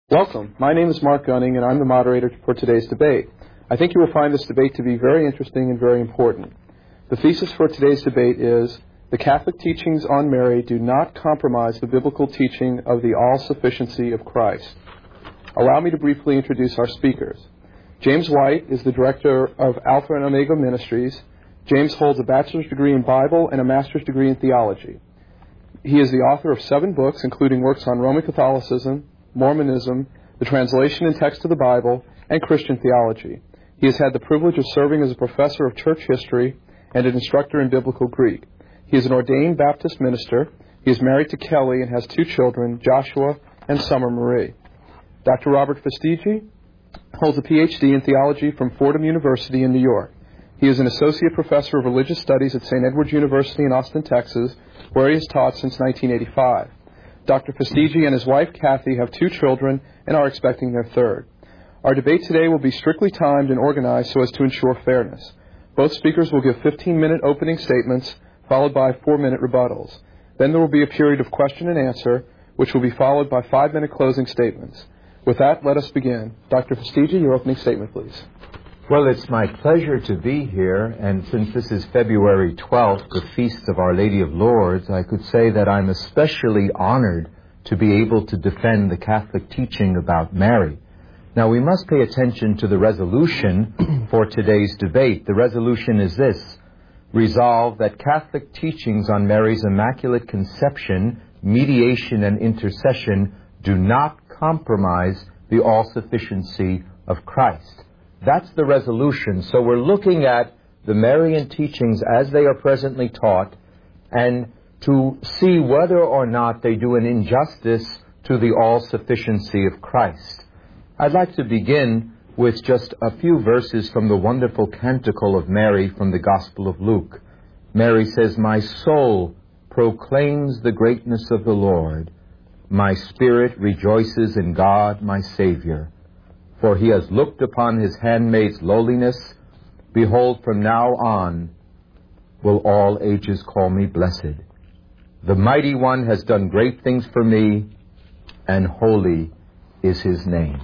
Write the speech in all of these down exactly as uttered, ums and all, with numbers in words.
Welcome. My name is Mark Gunning, and I'm the moderator for today's debate. I think you will find this debate to be very interesting and very important. The thesis for today's debate is, the Catholic teachings on Mary do not compromise the biblical teaching of the all-sufficiency of Christ. Allow me to briefly introduce our speakers. James White is the director of Alpha and Omega Ministries. James holds a bachelor's degree in Bible and a master's degree in theology. He is the author of seven books, including works on Roman Catholicism, Mormonism, the translation and text of the Bible, and Christian theology. He has had the privilege of serving as a professor of church history and an instructor in biblical Greek. He is an ordained Baptist minister. He is married to Kelly and has two children, Joshua and Summer Marie. Doctor Robert Fastiggi holds a P H D in theology from Fordham University in New York. He is an associate professor of religious studies at Saint Edward's University in Austin, Texas, where he has taught since nineteen eighty-five. Doctor Fastiggi and his wife, Kathy, have two children and are expecting their third. Our debate today will be strictly timed and organized so as to ensure fairness. Both speakers will give fifteen-minute opening statements, followed by four-minute rebuttals. Then there will be a period of question and answer, which will be followed by five-minute closing statements. With that, let us begin. Doctor Fastiggi, your opening statement, please. Well, it's my pleasure to be here, and since this is February twelfth, the Feast of Our Lady of Lourdes, I could say that I'm especially honored to be able to defend the Catholic teaching about Mary. Now, we must pay attention to the resolution for today's debate. The resolution is this: resolve that Catholic teachings on Mary's Immaculate Conception, mediation, and intercession do not compromise the all-sufficiency of Christ. That's the resolution. So we're looking at the Marian teachings as they are presently taught and to see whether or not they do an injustice to the all-sufficiency of Christ. I'd like to begin with just a few verses from the wonderful Canticle of Mary from the Gospel of Luke. Mary says, "My soul proclaims the greatness of the Lord. My spirit rejoices in God my Savior. For he has looked upon his handmaid's lowliness. Behold, from now on will all ages call me blessed. The Mighty One has done great things for me, and holy is his name."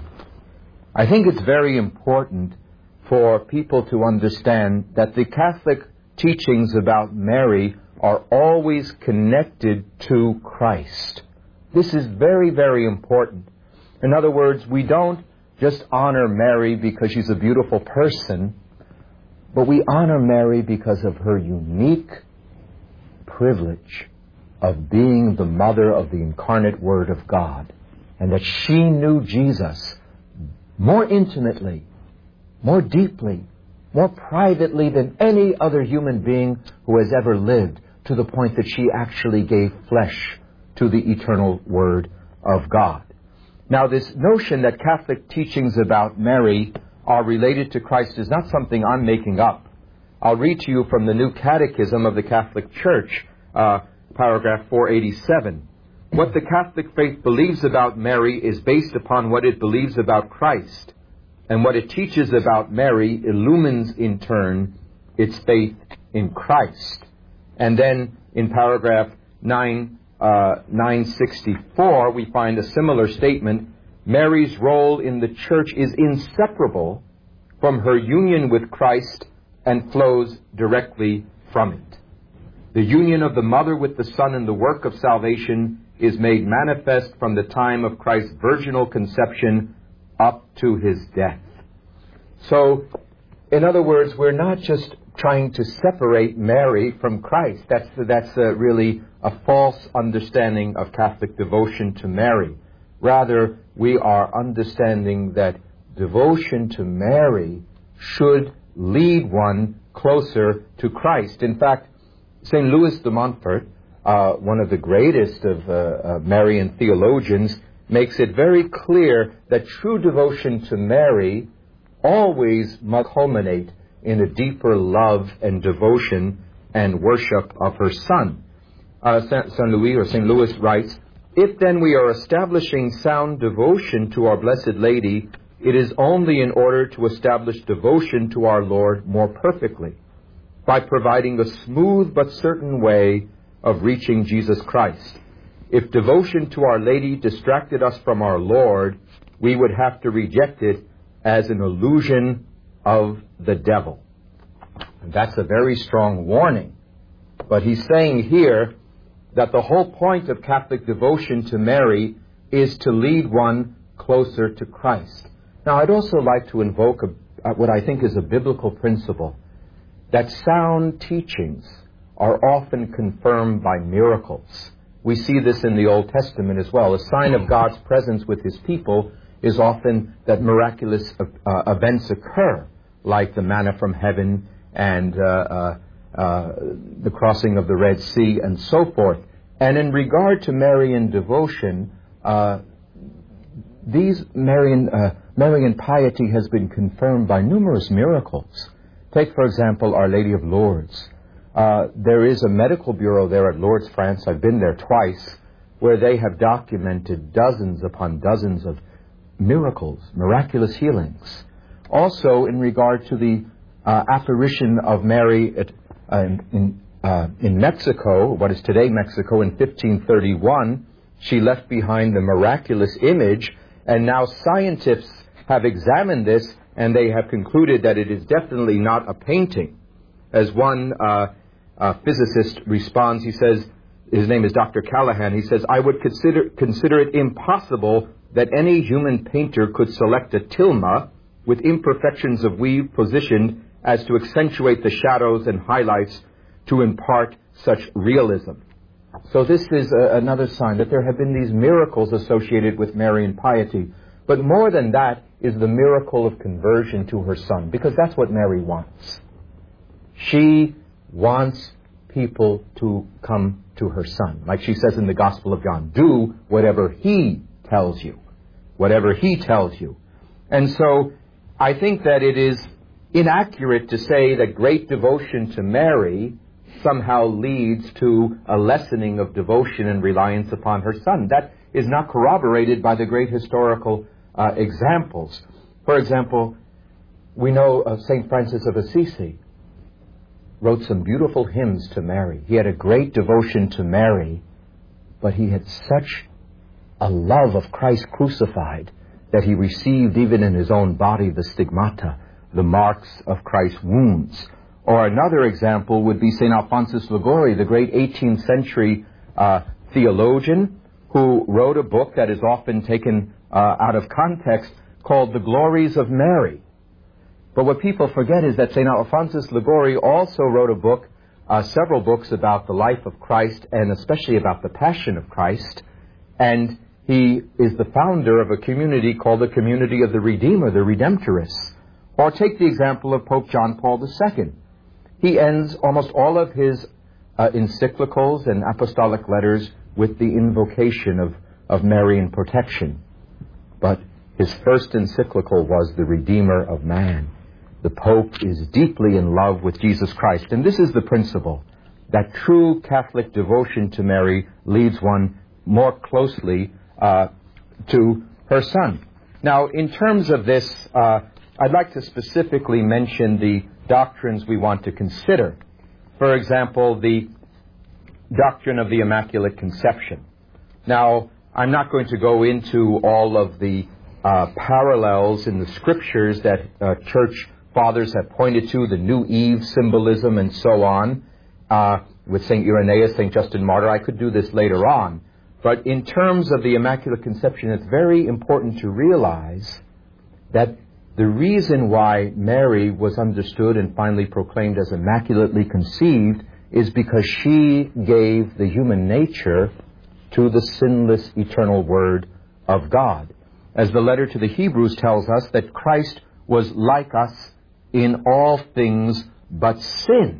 I think it's very important for people to understand that the Catholic teachings about Mary are always connected to Christ. This is very, very important. In other words, we don't just honor Mary because she's a beautiful person, but we honor Mary because of her unique privilege of being the mother of the incarnate Word of God, and that she knew Jesus more intimately, more deeply, more privately than any other human being who has ever lived, to the point that she actually gave flesh to the eternal Word of God. Now, this notion that Catholic teachings about Mary are related to Christ is not something I'm making up. I'll read to you from the New Catechism of the Catholic Church, uh, paragraph four eighty-seven. What the Catholic faith believes about Mary is based upon what it believes about Christ, and what it teaches about Mary illumines, in turn, its faith in Christ. And then in paragraph nine, Uh, nine sixty-four, we find a similar statement. Mary's role in the Church is inseparable from her union with Christ and flows directly from it. The union of the Mother with the Son in the work of salvation is made manifest from the time of Christ's virginal conception up to his death. So, in other words, we're not just trying to separate Mary from Christ. That's, that's uh, really a false understanding of Catholic devotion to Mary. Rather, we are understanding that devotion to Mary should lead one closer to Christ. In fact, Saint Louis de Montfort, uh, one of the greatest of uh, uh, Marian theologians, makes it very clear that true devotion to Mary always must culminate in a deeper love and devotion and worship of her Son. Uh, Saint Louis or Saint Louis writes, "If then we are establishing sound devotion to our Blessed Lady, it is only in order to establish devotion to our Lord more perfectly, by providing a smooth but certain way of reaching Jesus Christ. If devotion to Our Lady distracted us from our Lord, we would have to reject it as an illusion of the devil. And that's a very strong warning. But he's saying here that the whole point of Catholic devotion to Mary is to lead one closer to Christ. Now, I'd also like to invoke a, what I think is a biblical principle, that sound teachings are often confirmed by miracles. We see this in the Old Testament as well. A sign of God's presence with his people is often that miraculous uh, events occur, like the manna from heaven and uh, uh, uh, the crossing of the Red Sea and so forth. And in regard to Marian devotion, uh, these Marian, uh, Marian piety has been confirmed by numerous miracles. Take, for example, Our Lady of Lourdes. Uh, there is a medical bureau there at Lourdes, France. I've been there twice, where they have documented dozens upon dozens of miracles, miraculous healings. Also, in regard to the uh, apparition of Mary at, uh, in, uh, in Mexico, what is today Mexico, in fifteen thirty-one, she left behind the miraculous image, and now scientists have examined this, and they have concluded that it is definitely not a painting. As one uh, uh, physicist responds, he says, his name is Doctor Callahan, he says, I would consider, consider it impossible that any human painter could select a tilma with imperfections of weave positioned as to accentuate the shadows and highlights to impart such realism. So this is a, another sign that there have been these miracles associated with Marian piety. But more than that is the miracle of conversion to her son, because that's what Mary wants. She wants people to come to her son. Like she says in the Gospel of John, do whatever he tells you. Whatever he tells you. And so I think that it is inaccurate to say that great devotion to Mary somehow leads to a lessening of devotion and reliance upon her son. That is not corroborated by the great historical uh, examples. For example, we know of Saint Francis of Assisi wrote some beautiful hymns to Mary. He had a great devotion to Mary, but he had such a love of Christ crucified that he received even in his own body the stigmata, the marks of Christ's wounds. Or another example would be Saint Alphonsus Liguori, the great eighteenth century uh, theologian who wrote a book that is often taken uh, out of context called The Glories of Mary. But what people forget is that Saint Alphonsus Liguori also wrote a book, uh, several books about the life of Christ and especially about the Passion of Christ. And he is the founder of a community called the Community of the Redeemer, the Redemptorists. Or take the example of Pope John Paul the Second. He ends almost all of his uh, encyclicals and apostolic letters with the invocation of, of Marian protection. But his first encyclical was The Redeemer of Man. The Pope is deeply in love with Jesus Christ. And this is the principle, that true Catholic devotion to Mary leads one more closely uh, to her son. Now, in terms of this, uh, I'd like to specifically mention the doctrines we want to consider. For example, the doctrine of the Immaculate Conception. Now, I'm not going to go into all of the uh, parallels in the scriptures that uh, church fathers have pointed to, the New Eve symbolism and so on, uh, with Saint Irenaeus, Saint Justin Martyr. I could do this later on. But in terms of the Immaculate Conception, it's very important to realize that the reason why Mary was understood and finally proclaimed as immaculately conceived is because she gave the human nature to the sinless eternal Word of God. As the letter to the Hebrews tells us, that Christ was like us in all things but sin.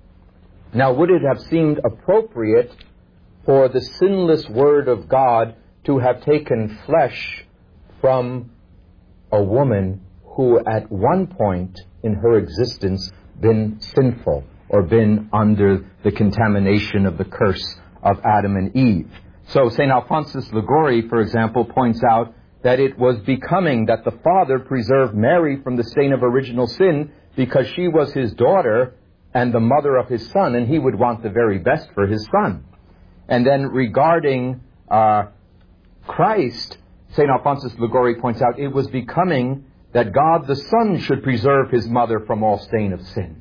Now, would it have seemed appropriate for the sinless Word of God to have taken flesh from a woman who at one point in her existence been sinful or been under the contamination of the curse of Adam and Eve? So Saint Alphonsus Liguori, for example, points out that it was becoming that the Father preserved Mary from the stain of original sin because she was his daughter and the mother of his son, and he would want the very best for his son. And then regarding uh, Christ, Saint Alphonsus Liguori points out, it was becoming that God the Son should preserve his mother from all stain of sin.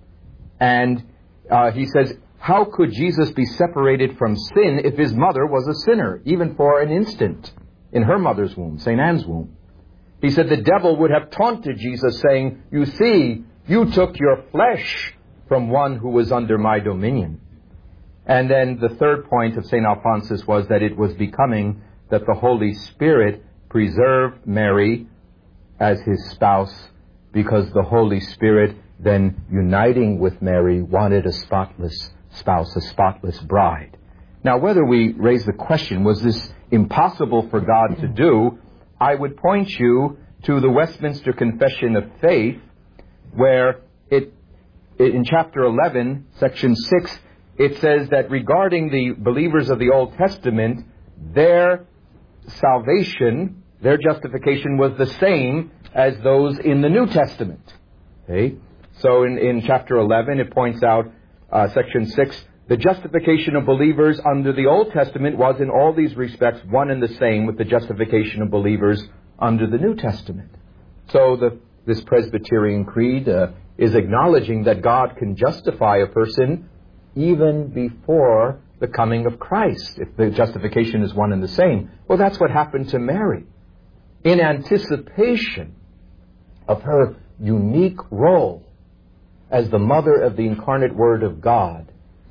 And uh, he says, how could Jesus be separated from sin if his mother was a sinner, even for an instant, in her mother's womb, Saint Anne's womb? He said the devil would have taunted Jesus, saying, you see, you took your flesh from one who was under my dominion. And then the third point of Saint Alphonsus was that it was becoming that the Holy Spirit preserved Mary as his spouse, because the Holy Spirit, then uniting with Mary, wanted a spotless spouse, a spotless bride. Now, whether we raise the question, was this impossible for God to do, I would point you to the Westminster Confession of Faith, where it, in chapter eleven, section six, it says that regarding the believers of the Old Testament, their salvation, their justification was the same as those in the New Testament. Okay? So in, in chapter eleven, it points out, uh, section six, the justification of believers under the Old Testament was in all these respects one and the same with the justification of believers under the New Testament. So the, this Presbyterian Creed uh, is acknowledging that God can justify a person even before the coming of Christ, if the justification is one and the same. Well, that's what happened to Mary. In anticipation of her unique role as the mother of the incarnate Word of God,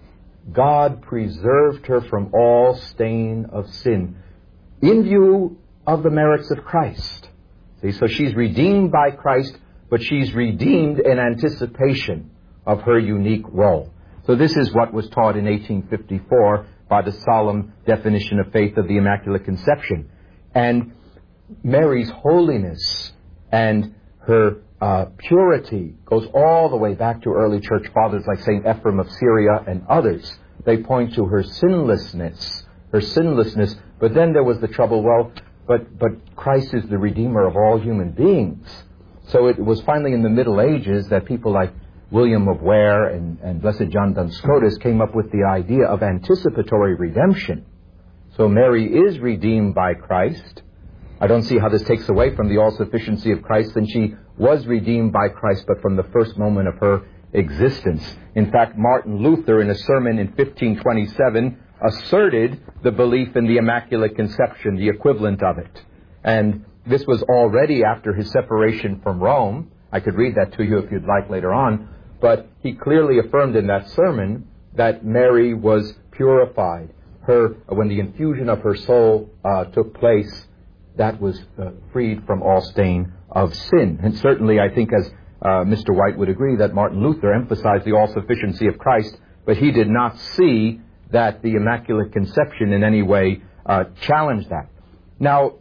God preserved her from all stain of sin in view of the merits of Christ. See, so she's redeemed by Christ, but she's redeemed in anticipation of her unique role. So this is what was taught in eighteen fifty-four by the solemn definition of faith of the Immaculate Conception. And Mary's holiness and her uh, purity goes all the way back to early church fathers like Saint Ephrem of Syria and others. They point to her sinlessness, her sinlessness. But then there was the trouble, well, but, but Christ is the Redeemer of all human beings. So it was finally in the Middle Ages that people like William of Ware and, and Blessed John Duns Scotus came up with the idea of anticipatory redemption. So Mary is redeemed by Christ. I don't see how this takes away from the all-sufficiency of Christ, and she was redeemed by Christ, but from the first moment of her existence. In fact, Martin Luther, in a sermon in fifteen twenty-seven, asserted the belief in the Immaculate Conception, the equivalent of it. And this was already after his separation from Rome. I could read that to you if you'd like later on. But he clearly affirmed in that sermon that Mary was purified. Her, when the infusion of her soul uh, took place, that was uh, freed from all stain of sin. And certainly I think, as uh, Mister White would agree, that Martin Luther emphasized the all-sufficiency of Christ, but he did not see that the Immaculate Conception in any way uh, challenged that. Now,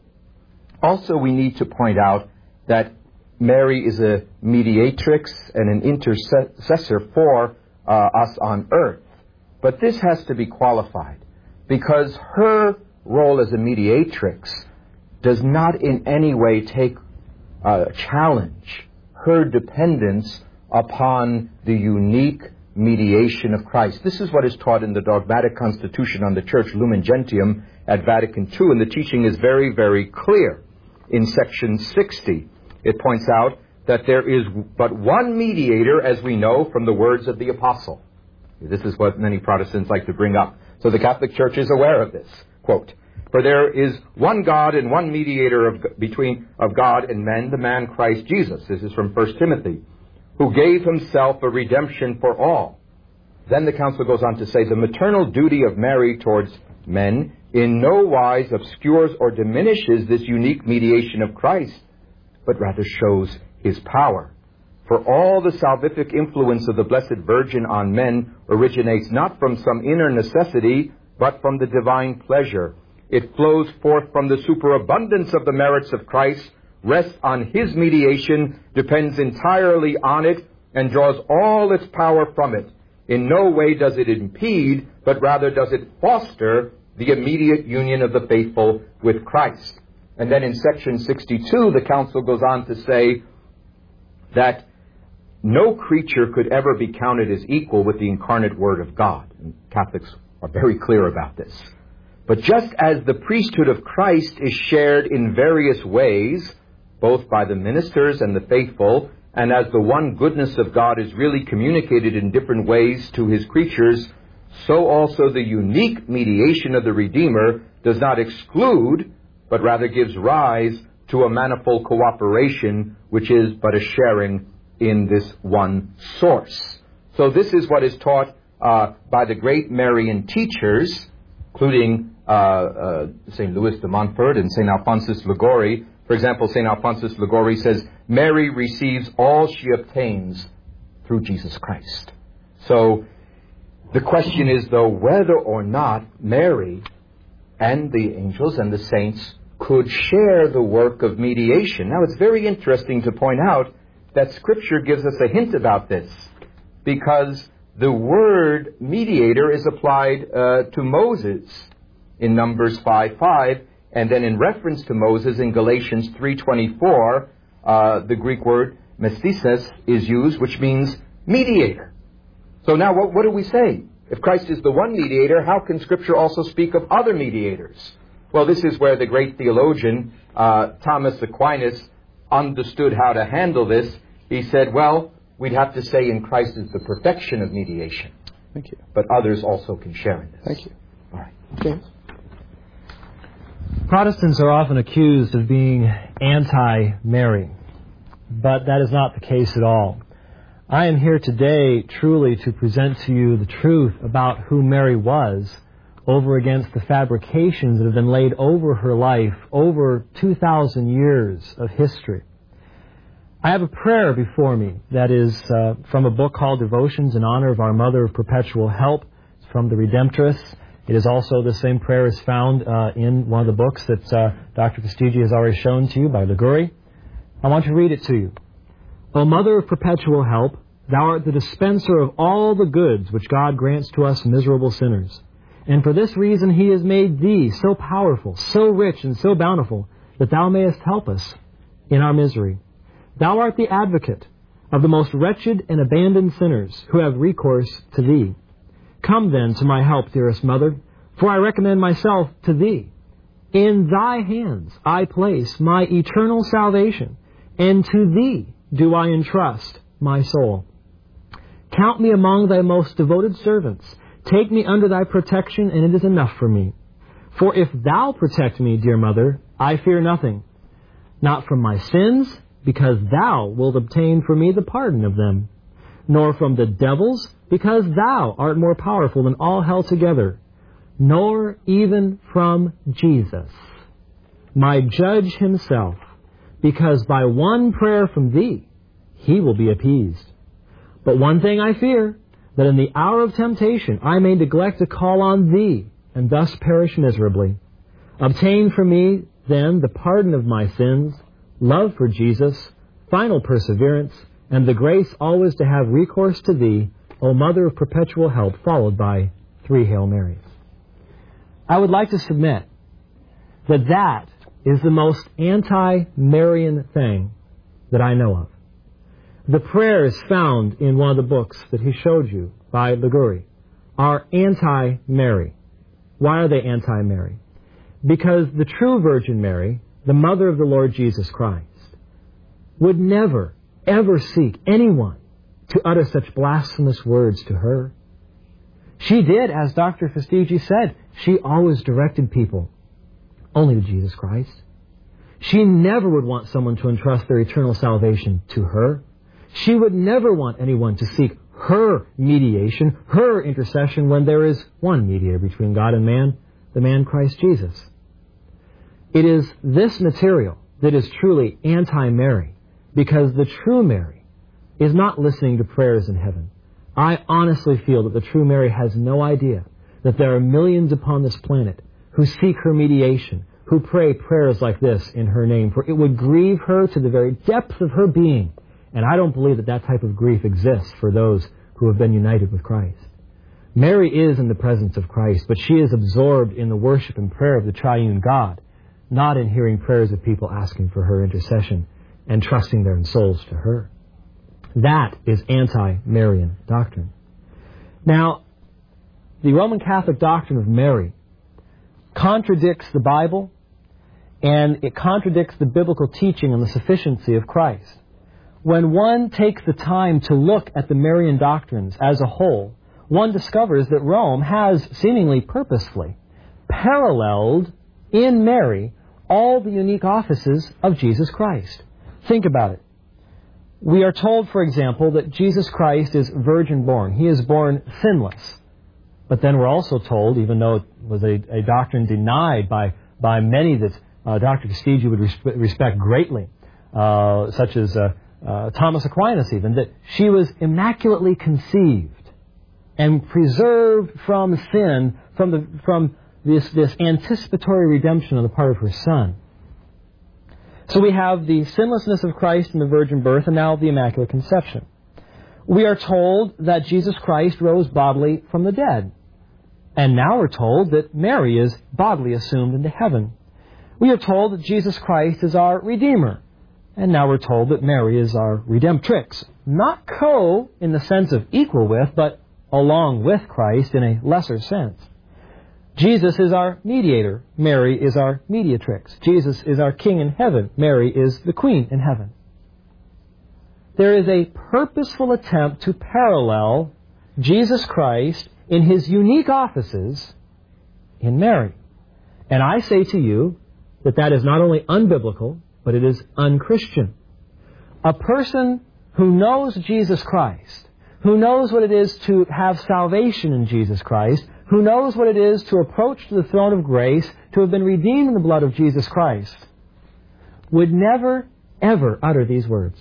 also we need to point out that Mary is a mediatrix and an intercessor for uh, us on earth. But this has to be qualified, because her role as a mediatrix does not in any way take uh, challenge her dependence upon the unique mediation of Christ. This is what is taught in the dogmatic constitution on the Church, Lumen Gentium, at Vatican Two, and the teaching is very, very clear. In section sixty, it points out that there is but one mediator, as we know from the words of the Apostle. This is what many Protestants like to bring up. So the Catholic Church is aware of this. Quote, for there is one God and one mediator of, between of God and men, the man Christ Jesus. This is from First Timothy, who gave himself a redemption for all. Then the council goes on to say, the maternal duty of Mary towards men in no wise obscures or diminishes this unique mediation of Christ, but rather shows his power. For all the salvific influence of the Blessed Virgin on men originates not from some inner necessity, but from the divine pleasure. It flows forth from the superabundance of the merits of Christ, rests on his mediation, depends entirely on it, and draws all its power from it. In no way does it impede, but rather does it foster the immediate union of the faithful with Christ. And then in section sixty-two, the council goes on to say that no creature could ever be counted as equal with the incarnate Word of God. And Catholics are very clear about this. But just as the priesthood of Christ is shared in various ways, both by the ministers and the faithful, and as the one goodness of God is really communicated in different ways to his creatures, so also the unique mediation of the Redeemer does not exclude, but rather gives rise to a manifold cooperation, which is but a sharing in this one source. So this is what is taught uh, by the great Marian teachers, including uh, uh, Saint Louis de Montfort and Saint Alphonsus Liguori. For example, Saint Alphonsus Liguori says, Mary receives all she obtains through Jesus Christ. So the question is, though, whether or not Mary and the angels and the saints could share the work of mediation. Now, it's very interesting to point out that Scripture gives us a hint about this, because the word mediator is applied uh, to Moses in Numbers five five, and then in reference to Moses in Galatians three twenty-four, uh, the Greek word mesthesis is used, which means mediator. So now what, what do we say? If Christ is the one mediator, how can Scripture also speak of other mediators? Well, this is where the great theologian uh, Thomas Aquinas understood how to handle this. He said, well, we'd have to say in Christ is the perfection of mediation. Thank you. But others also can share in this. Thank you. All right. James? Protestants are often accused of being anti-Mary, but that is not the case at all. I am here today truly to present to you the truth about who Mary was over against the fabrications that have been laid over her life over two thousand years of history. I have a prayer before me that is uh, from a book called Devotions in Honor of Our Mother of Perpetual Help. It's from the Redemptorists. It is also the same prayer is found uh, in one of the books that uh, Doctor Vestigi has already shown to you by Liguori. I want to read it to you. O Mother of Perpetual Help, thou art the dispenser of all the goods which God grants to us miserable sinners. And for this reason he has made thee so powerful, so rich, and so bountiful, that thou mayest help us in our misery. Thou art the advocate of the most wretched and abandoned sinners who have recourse to thee. Come then to my help, dearest Mother, for I recommend myself to thee. In thy hands I place my eternal salvation, and to thee do I entrust my soul. Count me among thy most devoted servants. Take me under thy protection, and it is enough for me. For if thou protect me, dear Mother, I fear nothing, not from my sins, because thou wilt obtain for me the pardon of them, nor from the devils, because thou art more powerful than all hell together, nor even from Jesus, my judge himself, because by one prayer from thee he will be appeased. But one thing I fear, that in the hour of temptation I may neglect to call on thee, and thus perish miserably. Obtain for me, then, the pardon of my sins, love for Jesus, final perseverance, and the grace always to have recourse to thee, O Mother of Perpetual Help, followed by three Hail Marys. I would like to submit that that is the most anti-Marian thing that I know of. The prayers found in one of the books that he showed you by Liguori are anti-Mary. Why are they anti-Mary? Because the true Virgin Mary, the mother of the Lord Jesus Christ, would never, ever seek anyone to utter such blasphemous words to her. She did, as Doctor Vestigi said, she always directed people only to Jesus Christ. She never would want someone to entrust their eternal salvation to her. She would never want anyone to seek her mediation, her intercession, when there is one mediator between God and man, the man Christ Jesus. It is this material that is truly anti-Mary, because the true Mary is not listening to prayers in heaven. I honestly feel that the true Mary has no idea that there are millions upon this planet who seek her mediation, who pray prayers like this in her name, for it would grieve her to the very depths of her being. And I don't believe that that type of grief exists for those who have been united with Christ. Mary is in the presence of Christ, but she is absorbed in the worship and prayer of the triune God, not in hearing prayers of people asking for her intercession and trusting their souls to her. That is anti-Marian doctrine. Now, the Roman Catholic doctrine of Mary contradicts the Bible, and it contradicts the biblical teaching on the sufficiency of Christ. When one takes the time to look at the Marian doctrines as a whole, one discovers that Rome has seemingly purposefully paralleled in Mary all the unique offices of Jesus Christ. Think about it. We are told, for example, that Jesus Christ is virgin born. He is born sinless. But then we're also told, even though it was a, a doctrine denied by, by many that uh, Doctor Castiggi would res- respect greatly, uh, such as uh, uh, Thomas Aquinas even, that she was immaculately conceived and preserved from sin, from the from this, this anticipatory redemption on the part of her Son. So we have the sinlessness of Christ in the virgin birth, and now the Immaculate Conception. We are told that Jesus Christ rose bodily from the dead. And now we're told that Mary is bodily assumed into heaven. We are told that Jesus Christ is our Redeemer. And now we're told that Mary is our Redemptrix. Not co in the sense of equal with, but along with Christ in a lesser sense. Jesus is our mediator. Mary is our mediatrix. Jesus is our king in heaven. Mary is the queen in heaven. There is a purposeful attempt to parallel Jesus Christ in his unique offices in Mary. And I say to you that that is not only unbiblical, but it is unchristian. A person who knows Jesus Christ, who knows what it is to have salvation in Jesus Christ, who knows what it is to approach to the throne of grace, to have been redeemed in the blood of Jesus Christ, would never, ever utter these words.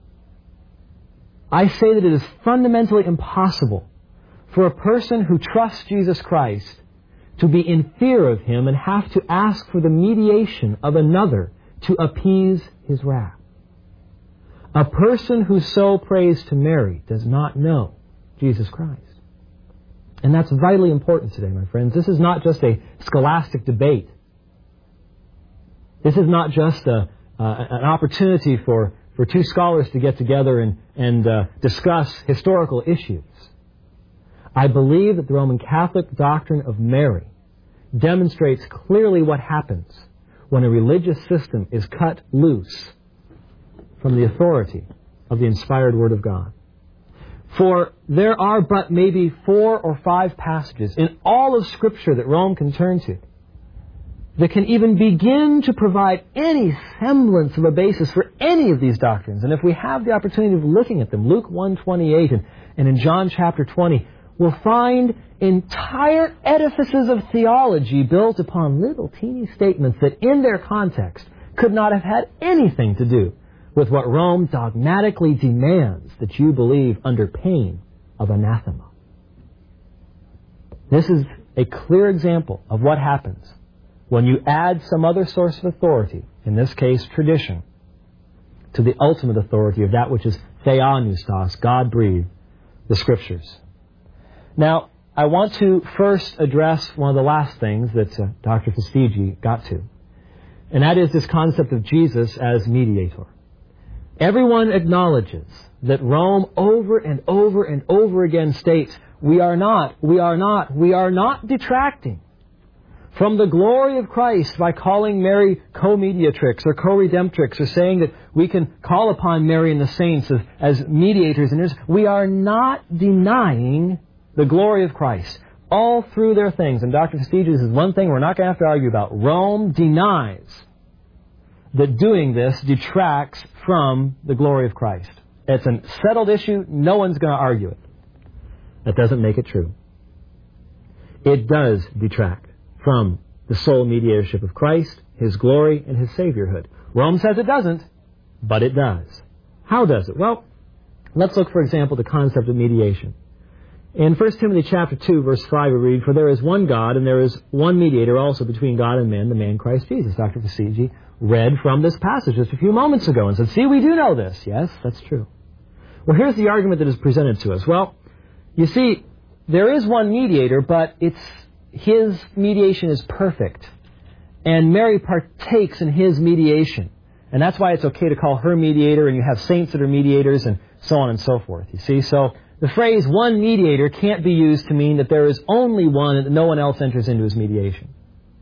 I say that it is fundamentally impossible for a person who trusts Jesus Christ to be in fear of him and have to ask for the mediation of another to appease his wrath. A person who so prays to Mary does not know Jesus Christ. And that's vitally important today, my friends. This is not just a scholastic debate. This is not just a, uh, an opportunity for, for two scholars to get together and, and uh, discuss historical issues. I believe that the Roman Catholic doctrine of Mary demonstrates clearly what happens when a religious system is cut loose from the authority of the inspired Word of God. For there are but maybe four or five passages in all of Scripture that Rome can turn to that can even begin to provide any semblance of a basis for any of these doctrines. And if we have the opportunity of looking at them, Luke one twenty-eight and, and in John chapter twenty, we'll find entire edifices of theology built upon little teeny statements that in their context could not have had anything to do with what Rome dogmatically demands that you believe under pain of anathema. This is a clear example of what happens when you add some other source of authority, in this case tradition, to the ultimate authority of that which is theopneustos, God-breathed, the Scriptures. Now, I want to first address one of the last things that uh, Doctor Castiggi got to, and that is this concept of Jesus as mediator. Everyone acknowledges that Rome over and over and over again states, we are not, we are not, we are not detracting from the glory of Christ by calling Mary co-mediatrix or co-redemptrix, or saying that we can call upon Mary and the saints as, as mediators. And we are not denying the glory of Christ all through their things. And Doctor Castiggi, this is one thing we're not going to have to argue about. Rome denies that doing this detracts from the glory of Christ. It's a settled issue. No one's going to argue it. That doesn't make it true. It does detract from the sole mediatorship of Christ, His glory, and His Saviorhood. Rome says it doesn't, but it does. How does it? Well, let's look, for example, at the concept of mediation. In First Timothy chapter two, verse five, we read, "For there is one God, and there is one mediator also between God and men, the man Christ Jesus." Doctor Castiggi read from this passage just a few moments ago and said, see, we do know this. Yes, that's true. Well, here's the argument that is presented to us. Well, you see, there is one mediator, but it's his mediation is perfect. And Mary partakes in his mediation. And that's why it's okay to call her mediator, and you have saints that are mediators, and so on and so forth. You see, so the phrase one mediator can't be used to mean that there is only one and that no one else enters into his mediation.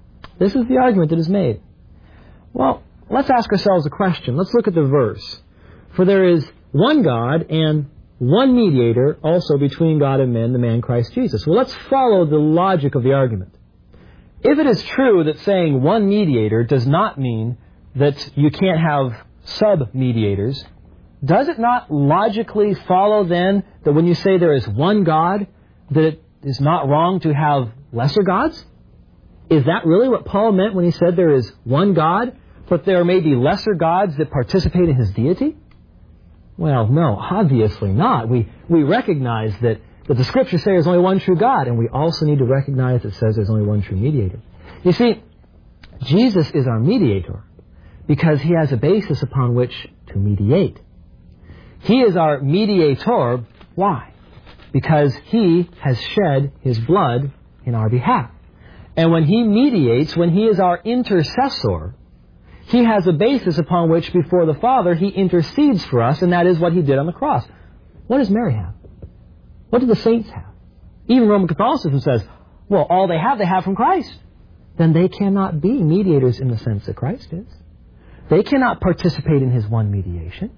This is the argument that is made. Well, let's ask ourselves a question. Let's look at the verse. For there is one God and one mediator also between God and men, the man Christ Jesus. Well, let's follow the logic of the argument. If it is true that saying one mediator does not mean that you can't have sub-mediators, does it not logically follow then that when you say there is one God, that it is not wrong to have lesser gods? Is that really what Paul meant when he said there is one God, but there may be lesser gods that participate in his deity? Well, no, obviously not. We we recognize that, that the Scriptures say there's only one true God, and we also need to recognize it says there's only one true mediator. You see, Jesus is our mediator because he has a basis upon which to mediate. He is our mediator. Why? Because he has shed his blood in our behalf. And when he mediates, when he is our intercessor, he has a basis upon which before the Father he intercedes for us, and that is what he did on the cross. What does Mary have? What do the saints have? Even Roman Catholicism says, well, all they have, they have from Christ. Then they cannot be mediators in the sense that Christ is. They cannot participate in his one mediation.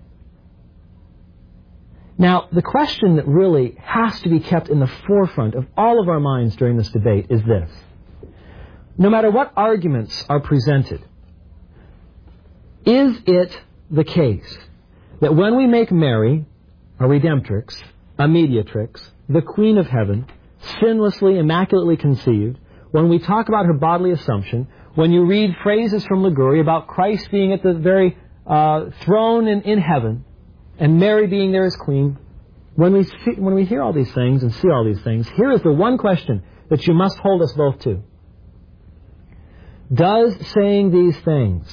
Now, the question that really has to be kept in the forefront of all of our minds during this debate is this. No matter what arguments are presented, is it the case that when we make Mary a redemptrix, a mediatrix, the Queen of Heaven, sinlessly, immaculately conceived, when we talk about her bodily assumption, when you read phrases from Liguri about Christ being at the very uh, throne in, in heaven, and Mary being there as Queen, when we see, when we hear all these things and see all these things, here is the one question that you must hold us both to. Does saying these things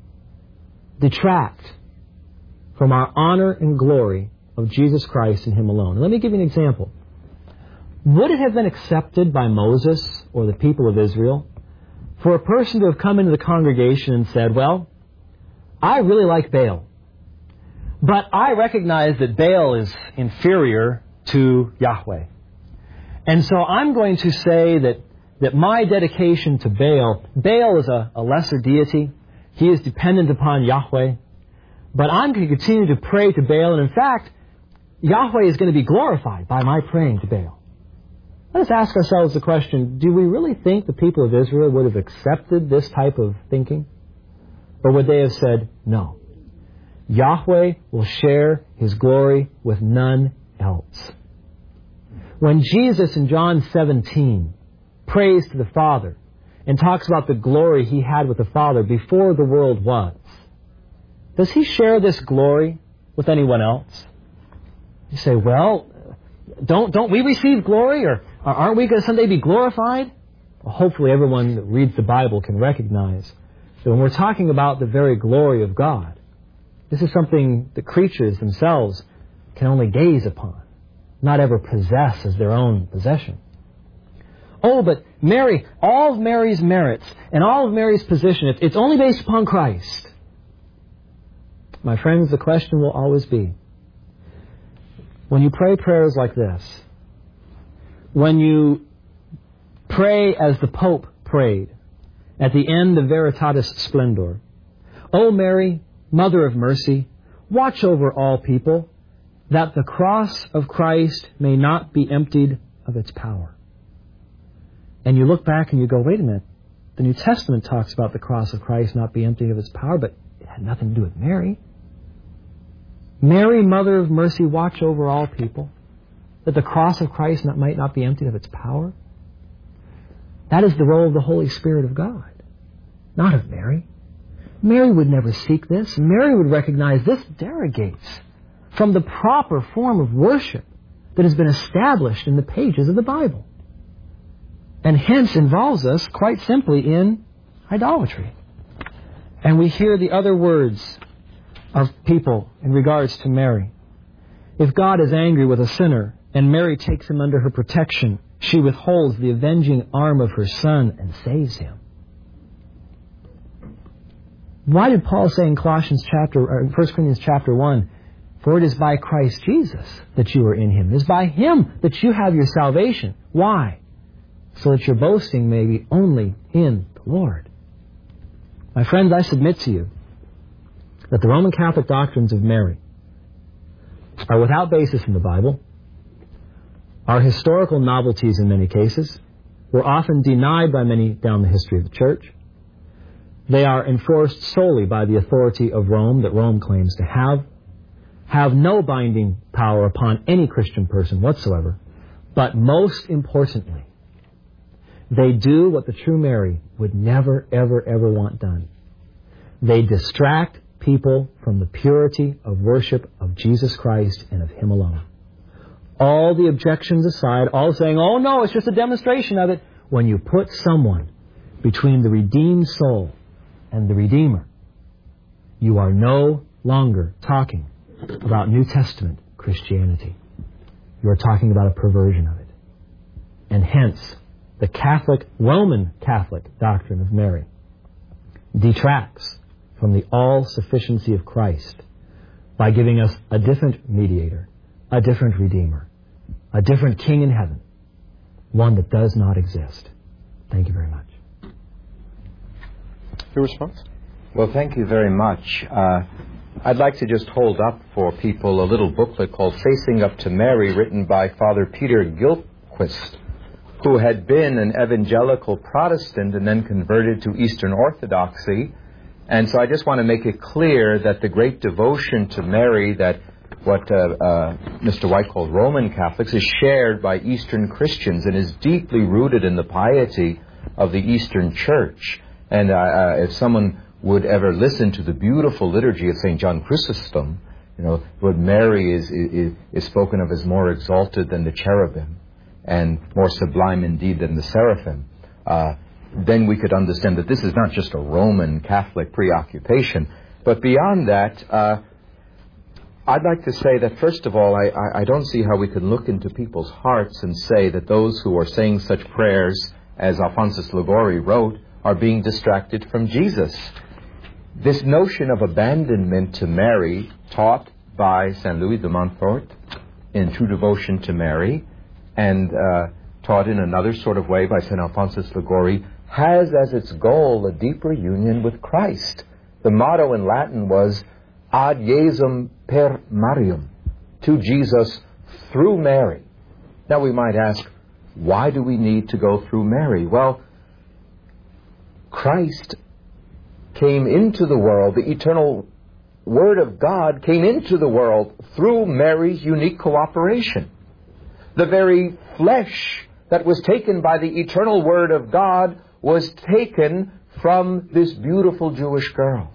detract from our honor and glory of Jesus Christ and him alone? And let me give you an example. Would it have been accepted by Moses or the people of Israel for a person to have come into the congregation and said, well, I really like Baal, but I recognize that Baal is inferior to Yahweh. And so I'm going to say that, that my dedication to Baal, Baal is a, a lesser deity. He is dependent upon Yahweh. But I'm going to continue to pray to Baal. And in fact, Yahweh is going to be glorified by my praying to Baal. Let us ask ourselves the question, do we really think the people of Israel would have accepted this type of thinking? Or would they have said, no, Yahweh will share his glory with none else? When Jesus in John seventeen prays to the Father and talks about the glory he had with the Father before the world was, does he share this glory with anyone else? You say, well, don't don't we receive glory, or aren't we going to someday be glorified? Well, hopefully everyone that reads the Bible can recognize that when we're talking about the very glory of God, this is something the creatures themselves can only gaze upon, not ever possess as their own possession. Oh, but Mary, all of Mary's merits and all of Mary's position, it's only based upon Christ. My friends, the question will always be, when you pray prayers like this, when you pray as the Pope prayed at the end of Veritatis Splendor, O Mary, Mother of Mercy, watch over all people, that the cross of Christ may not be emptied of its power. And you look back and you go, wait a minute, the New Testament talks about the cross of Christ not be emptied of its power, but it had nothing to do with Mary. Mary, Mother of Mercy, watch over all people, that the cross of Christ not, might not be emptied of its power. That is the role of the Holy Spirit of God, not of Mary. Mary would never seek this. Mary would recognize this derogates from the proper form of worship that has been established in the pages of the Bible, and hence involves us quite simply in idolatry. And we hear the other words of people in regards to Mary. If God is angry with a sinner and Mary takes him under her protection, she withholds the avenging arm of her Son and saves him. Why did Paul say in Colossians chapter, or in First Corinthians chapter one, for it is by Christ Jesus that you are in him. It is by him that you have your salvation. Why? So that your boasting may be only in the Lord. My friends, I submit to you that the Roman Catholic doctrines of Mary are without basis in the Bible, are historical novelties in many cases, were often denied by many down the history of the Church. They are enforced solely by the authority of Rome that Rome claims to have, have no binding power upon any Christian person whatsoever, but most importantly, they do what the true Mary would never, ever, ever want done. They distract people from the purity of worship of Jesus Christ and of Him alone. All the objections aside, all saying, oh no, it's just a demonstration of it. When you put someone between the redeemed soul and the Redeemer, you are no longer talking about New Testament Christianity. You are talking about a perversion of it. And hence, the Catholic, Roman Catholic doctrine of Mary detracts from the all-sufficiency of Christ by giving us a different mediator, a different Redeemer, a different King in heaven, one that does not exist. Thank you very much. Your response? Well, thank you very much. Uh, I'd like to just hold up for people a little booklet called Facing Up to Mary, written by Father Peter Gilchrist, who had been an evangelical Protestant and then converted to Eastern Orthodoxy. And so I just want to make it clear that the great devotion to Mary that what uh, uh, Mister White called Roman Catholics is shared by Eastern Christians and is deeply rooted in the piety of the Eastern Church. And uh, uh, if someone would ever listen to the beautiful liturgy of Saint John Chrysostom, you know, what Mary is, is, is spoken of as more exalted than the cherubim and more sublime indeed than the seraphim, uh, then we could understand that this is not just a Roman Catholic preoccupation. But beyond that, uh, I'd like to say that, first of all, I, I, I don't see how we can look into people's hearts and say that those who are saying such prayers, as Alphonsus Liguori wrote, are being distracted from Jesus. This notion of abandonment to Mary, taught by Saint Louis de Montfort in True Devotion to Mary, and uh, taught in another sort of way by Saint Alphonsus Liguori, has as its goal a deeper union with Christ. The motto in Latin was Ad Jesum per Mariam, to Jesus through Mary. Now we might ask, why do we need to go through Mary? Well, Christ came into the world, the eternal Word of God came into the world through Mary's unique cooperation. The very flesh that was taken by the eternal Word of God was taken from this beautiful Jewish girl.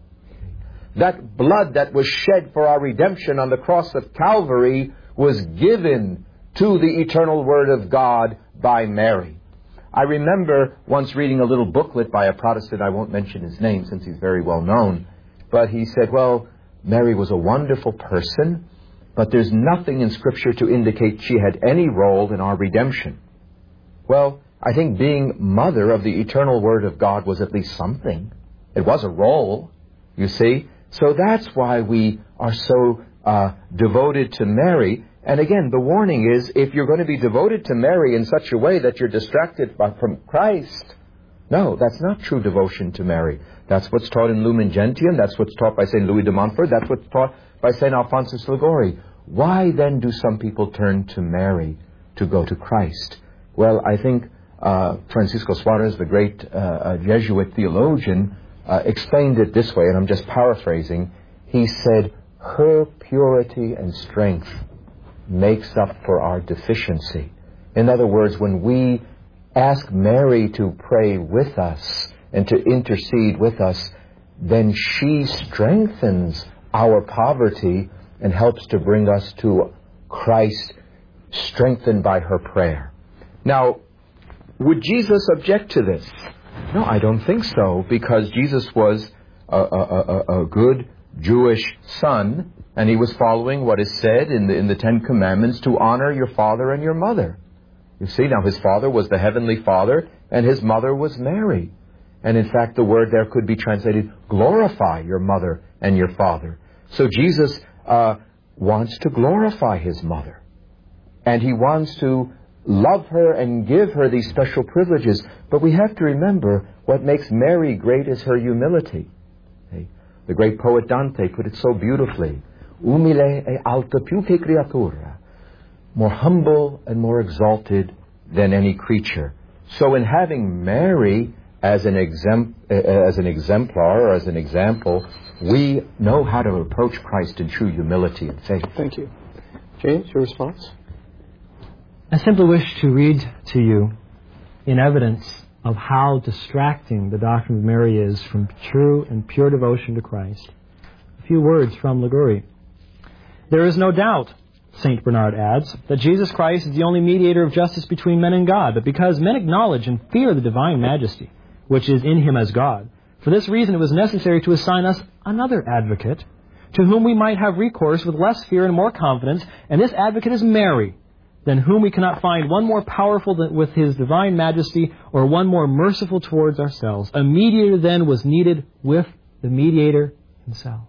That blood that was shed for our redemption on the cross of Calvary was given to the eternal Word of God by Mary. I remember once reading a little booklet by a Protestant, I won't mention his name since he's very well known, but he said, well, Mary was a wonderful person, but there's nothing in Scripture to indicate she had any role in our redemption. Well, I think being mother of the eternal Word of God was at least something. It was a role, you see. So that's why we are so uh, devoted to Mary. And again, the warning is, if you're going to be devoted to Mary in such a way that you're distracted by, from Christ, no, that's not true devotion to Mary. That's what's taught in Lumen Gentium. That's what's taught by Saint Louis de Montfort. That's what's taught by Saint Alphonsus Liguori. Why then do some people turn to Mary to go to Christ? Well, I think uh, Francisco Suarez, the great uh, uh, Jesuit theologian, uh, explained it this way, and I'm just paraphrasing. He said, her purity and strength makes up for our deficiency. In other words, when we ask Mary to pray with us and to intercede with us, then she strengthens our poverty and helps to bring us to Christ, strengthened by her prayer. Now, would Jesus object to this? No, I don't think so, because Jesus was a, a, a, a good Jewish son, and he was following what is said in the, in the Ten Commandments to honor your father and your mother. You see, now his father was the Heavenly Father, and his mother was Mary. And in fact, the word there could be translated, glorify your mother and your father. So Jesus uh, wants to glorify his mother. And he wants to love her and give her these special privileges. But we have to remember, What makes Mary great is her humility. Okay? The great poet Dante put it so beautifully. Umile e alta più che creatura. More humble and more exalted than any creature. So in having Mary as an, exemp- as an exemplar or as an example, we know how to approach Christ in true humility and faith. Thank you. James, your response? I simply wish to read to you in evidence of how distracting the doctrine of Mary is from true and pure devotion to Christ. A few words from Liguri. There is no doubt, Saint Bernard adds, that Jesus Christ is the only mediator of justice between men and God, but because men acknowledge and fear the divine majesty, which is in him as God, for this reason it was necessary to assign us another advocate, to whom we might have recourse with less fear and more confidence, and this advocate is Mary, than whom we cannot find one more powerful than with his divine majesty, or one more merciful towards ourselves. A mediator then was needed with the mediator himself.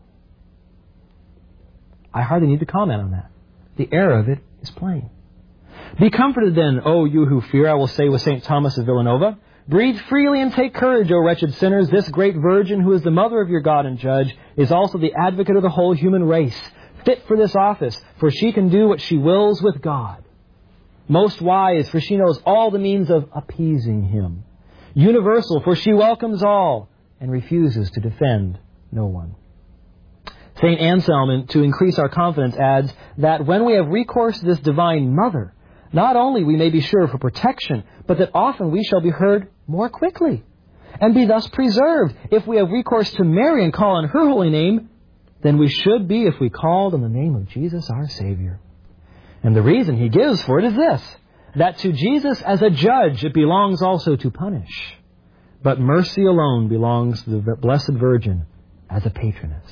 I hardly need to comment on that. The error of it is plain. Be comforted then, O you who fear, I will say with Saint Thomas of Villanova. Breathe freely and take courage, O wretched sinners. This great Virgin, who is the mother of your God and Judge, is also the advocate of the whole human race, fit for this office, for she can do what she wills with God. Most wise, for she knows all the means of appeasing him. Universal, for she welcomes all and refuses to defend no one. Saint Anselm, to increase our confidence, adds that when we have recourse to this divine mother, not only we may be sure for protection, but that often we shall be heard more quickly, and be thus preserved. If we have recourse to Mary and call on her holy name, then we should be if we called on the name of Jesus our Savior. And the reason he gives for it is this, that to Jesus as a judge it belongs also to punish, but mercy alone belongs to the Blessed Virgin as a patroness.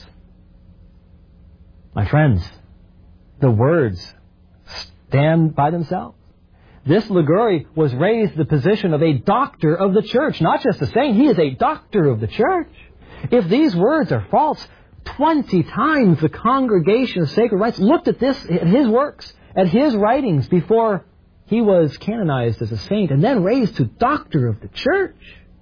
My friends, the words stand by themselves. This Liguri was raised to the position of a doctor of the church, not just a saint, he is a doctor of the church. If these words are false, twenty times the Congregation of Sacred Rites looked at this, at his works, at his writings before he was canonized as a saint and then raised to doctor of the church.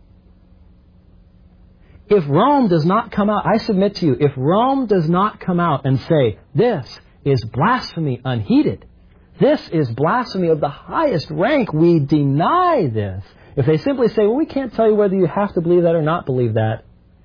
If Rome does not come out, I submit to you, if Rome does not come out and say, this is blasphemy unheeded, this is blasphemy of the highest rank, we deny this. If they simply say, well, we can't tell you whether you have to believe that or not believe that,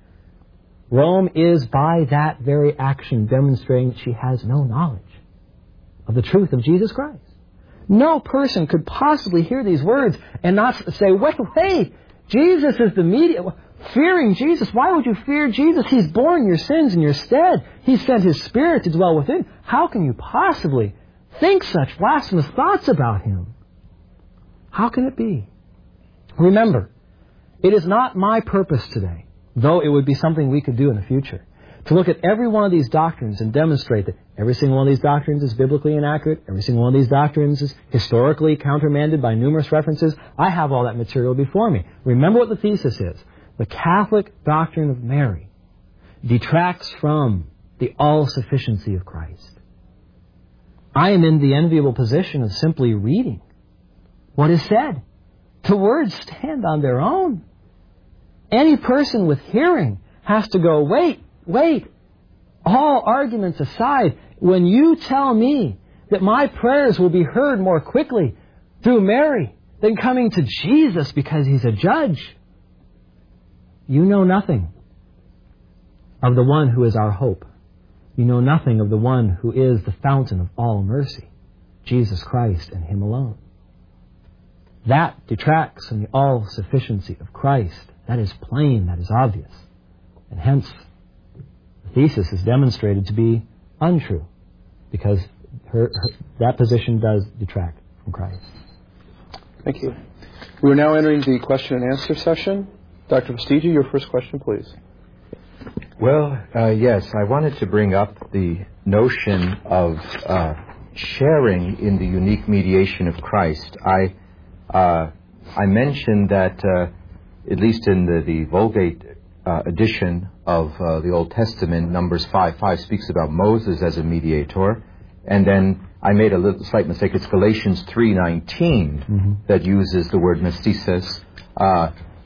Rome is by that very action demonstrating that she has no knowledge of the truth of Jesus Christ. No person could possibly hear these words and not say, wait, wait, Jesus is the mediator. Fearing Jesus, why would you fear Jesus? He's borne your sins in your stead. He sent His Spirit to dwell within. How can you possibly think such blasphemous thoughts about Him? How can it be? Remember, it is not my purpose today, though it would be something we could do in the future, to look at every one of these doctrines and demonstrate that every single one of these doctrines is biblically inaccurate, every single one of these doctrines is historically countermanded by numerous references. I have all that material before me. Remember what the thesis is. The Catholic doctrine of Mary detracts from the all-sufficiency of Christ. I am in the enviable position of simply reading what is said. The words stand on their own. Any person with hearing has to go, wait, wait, all arguments aside, when you tell me that my prayers will be heard more quickly through Mary than coming to Jesus because He's a judge, you know nothing of the one who is our hope. You know nothing of the one who is the fountain of all mercy, Jesus Christ and Him alone. That detracts from the all-sufficiency of Christ. That is plain, that is obvious. And hence, the thesis is demonstrated to be untrue, because her, her, that position does detract from Christ. Thank you. We are now entering the question and answer session. Doctor Vestigi, your first question, please. Well, uh, yes, I wanted to bring up the notion of uh, sharing in the unique mediation of Christ. I uh, I mentioned that, uh, at least in the, the Vulgate uh, edition of uh, the Old Testament, Numbers five five speaks about Moses as a mediator, and then I made a little slight mistake. It's Galatians three nineteen mm-hmm. that uses the word mestices. Uh,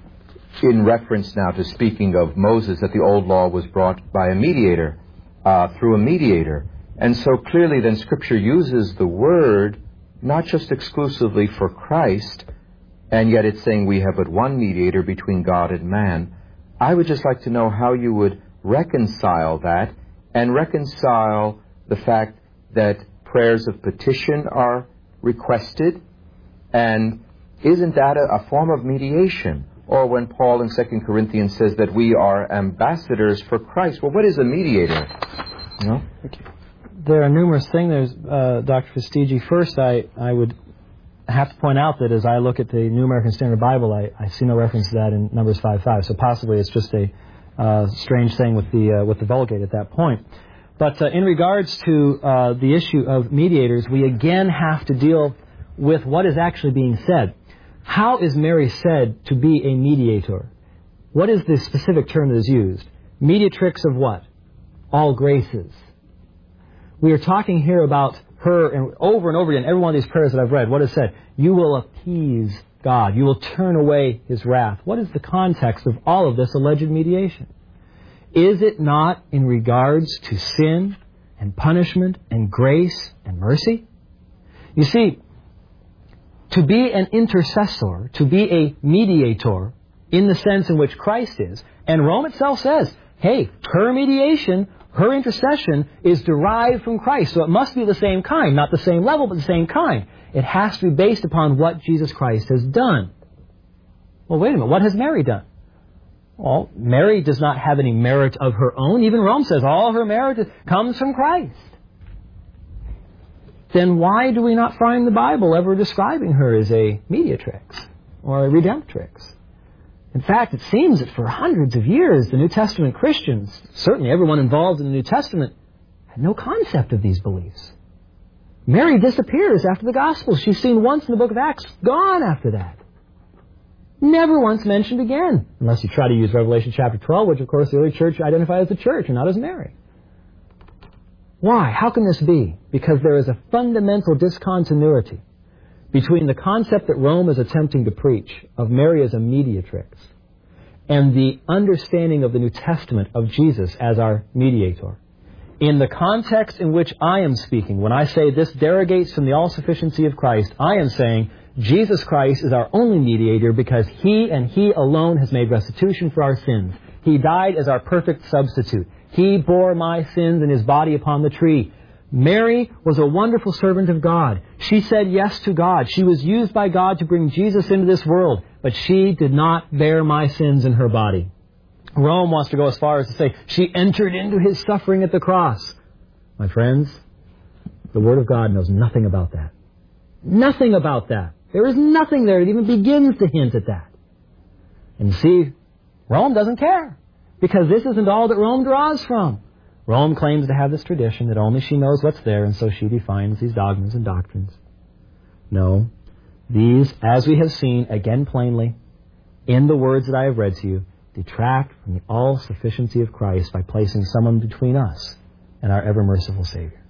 in reference now to speaking of Moses, that the old law was brought by a mediator, uh, through a mediator. And so clearly then Scripture uses the word not just exclusively for Christ, and yet it's saying we have but one mediator between God and man. I would just like to know how you would reconcile that, and reconcile the fact that prayers of petition are requested, and isn't that a, a form of mediation? Or when Paul in Second Corinthians says that we are ambassadors for Christ. Well, what is a mediator? You know? Okay. There are numerous things. There's, uh, Doctor Fastigi. First, I, I would have to point out that as I look at the New American Standard Bible, I, I see no reference to that in Numbers five five. So possibly it's just a uh, strange thing with the uh, with the Vulgate at that point. But uh, in regards to uh, the issue of mediators, we again have to deal with what is actually being said. How is Mary said to be a mediator? What is the specific term that is used? Mediatrix of what? All graces. We are talking here about her, and over and over again, every one of these prayers that I've read, what is said? You will appease God. You will turn away His wrath. What is the context of all of this alleged mediation? Is it not in regards to sin and punishment and grace and mercy? You see, to be an intercessor, to be a mediator, in the sense in which Christ is, and Rome itself says, hey, her mediation, her intercession is derived from Christ, so it must be the same kind, not the same level, but the same kind. It has to be based upon what Jesus Christ has done. Well, wait a minute, what has Mary done? Well, Mary does not have any merit of her own. Even Rome says all her merit comes from Christ. Then why do we not find the Bible ever describing her as a mediatrix or a redemptrix? In fact, it seems that for hundreds of years, the New Testament Christians, certainly everyone involved in the New Testament, had no concept of these beliefs. Mary disappears after the Gospels. She's seen once in the book of Acts, gone after that. Never once mentioned again, unless you try to use Revelation chapter twelve, which of course the early church identified as the church and not as Mary. Why? How can this be? Because there is a fundamental discontinuity between the concept that Rome is attempting to preach of Mary as a mediatrix and the understanding of the New Testament of Jesus as our mediator. In the context in which I am speaking, when I say this derogates from the all-sufficiency of Christ, I am saying Jesus Christ is our only mediator because He and He alone has made restitution for our sins. He died as our perfect substitute. He bore my sins in His body upon the tree. Mary was a wonderful servant of God. She said yes to God. She was used by God to bring Jesus into this world, but she did not bear my sins in her body. Rome wants to go as far as to say she entered into His suffering at the cross. My friends, the Word of God knows nothing about that. Nothing about that. There is nothing there that even begins to hint at that. And you see, Rome doesn't care, because this isn't all that Rome draws from. Rome claims to have this tradition that only she knows what's there, and so she defines these dogmas and doctrines. No, these, as we have seen again plainly in the words that I have read to you, detract from the all-sufficiency of Christ by placing someone between us and our ever-merciful Savior.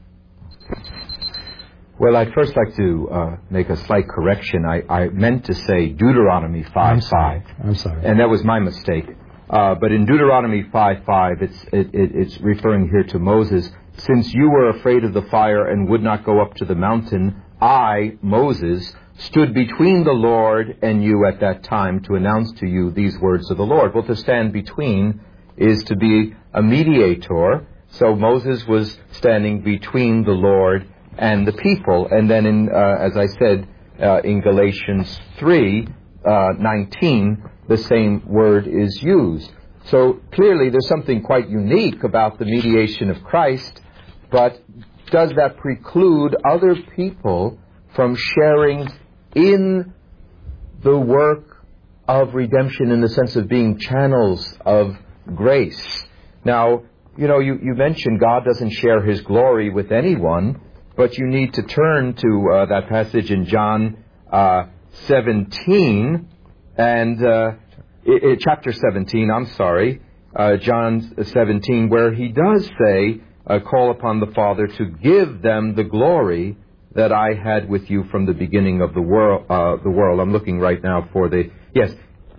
Well, I'd first like to uh, make a slight correction. I, I meant to say Deuteronomy five five. I'm sorry. And that was my mistake. Uh, but in Deuteronomy five five, it's, it, it, it's referring here to Moses. Since you were afraid of the fire and would not go up to the mountain, I, Moses, stood between the Lord and you at that time to announce to you these words of the Lord. Well, to stand between is to be a mediator. So Moses was standing between the Lord and the people. And then, in, uh, as I said, uh, in Galatians three nineteen, the same word is used. So clearly there's something quite unique about the mediation of Christ, but does that preclude other people from sharing in the work of redemption in the sense of being channels of grace? Now, you know, you, you mentioned God doesn't share His glory with anyone, but you need to turn to uh, that passage in John uh, seventeen, and uh, it, it, chapter seventeen, I'm sorry, uh, John seventeen, where He does say, uh, call upon the Father to give them the glory that I had with you from the beginning of the world. Uh, the world. I'm looking right now for the, yes,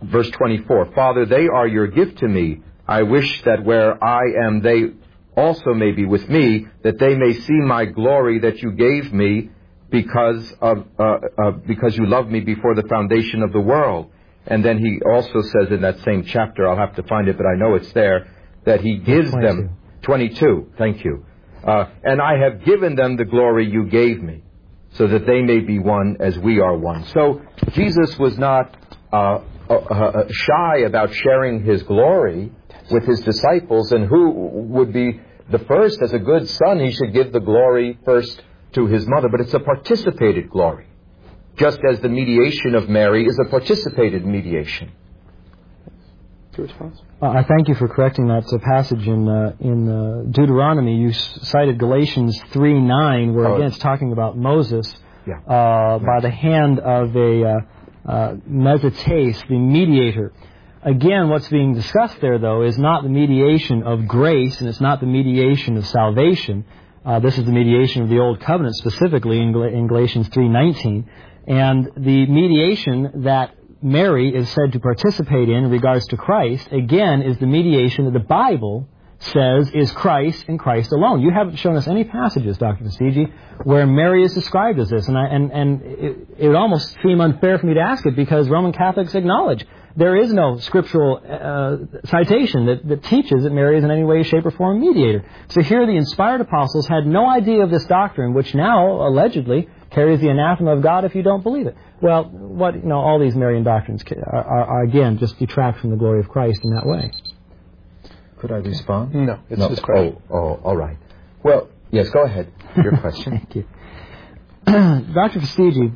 verse twenty-four, Father, they are your gift to me. I wish that where I am, they also may be with me, that they may see my glory that you gave me because of uh, uh, because you loved me before the foundation of the world. And then he also says in that same chapter, I'll have to find it, but I know it's there, that he gives twenty-two. them, twenty-two, thank you, uh, and I have given them the glory you gave me, so that they may be one as we are one. So Jesus was not uh, uh, uh, shy about sharing his glory with his disciples, and who would be the first? As a good son, he should give the glory first to his mother, but it's a participated glory, just as the mediation of Mary is a participated mediation. Your response? Uh, I thank you for correcting that uh, passage in uh, in uh, Deuteronomy. You s- cited Galatians three nine, where Oh. again it's talking about Moses Yeah. uh, by the hand of a uh, uh, mesotes, the mediator. Again, what's being discussed there, though, is not the mediation of grace, and it's not the mediation of salvation. Uh, this is the mediation of the Old Covenant, specifically in, Gal- in Galatians three nineteen. And the mediation that Mary is said to participate in in regards to Christ, again, is the mediation that the Bible says is Christ and Christ alone. You haven't shown us any passages, Doctor Fasigi, where Mary is described as this. And, I, and, and it, it would almost seem unfair for me to ask it, because Roman Catholics acknowledge there is no scriptural uh, citation that, that teaches that Mary is in any way, shape, or form a mediator. So here the inspired apostles had no idea of this doctrine, which now, allegedly, carries the anathema of God if you don't believe it. Well, what you know, all these Marian doctrines are, are, are again just detract from the glory of Christ in that way. Could I respond? No, it's no. his question. Oh, oh, all right. Well, yes, go ahead. Your question. Thank you. Doctor Fasigi,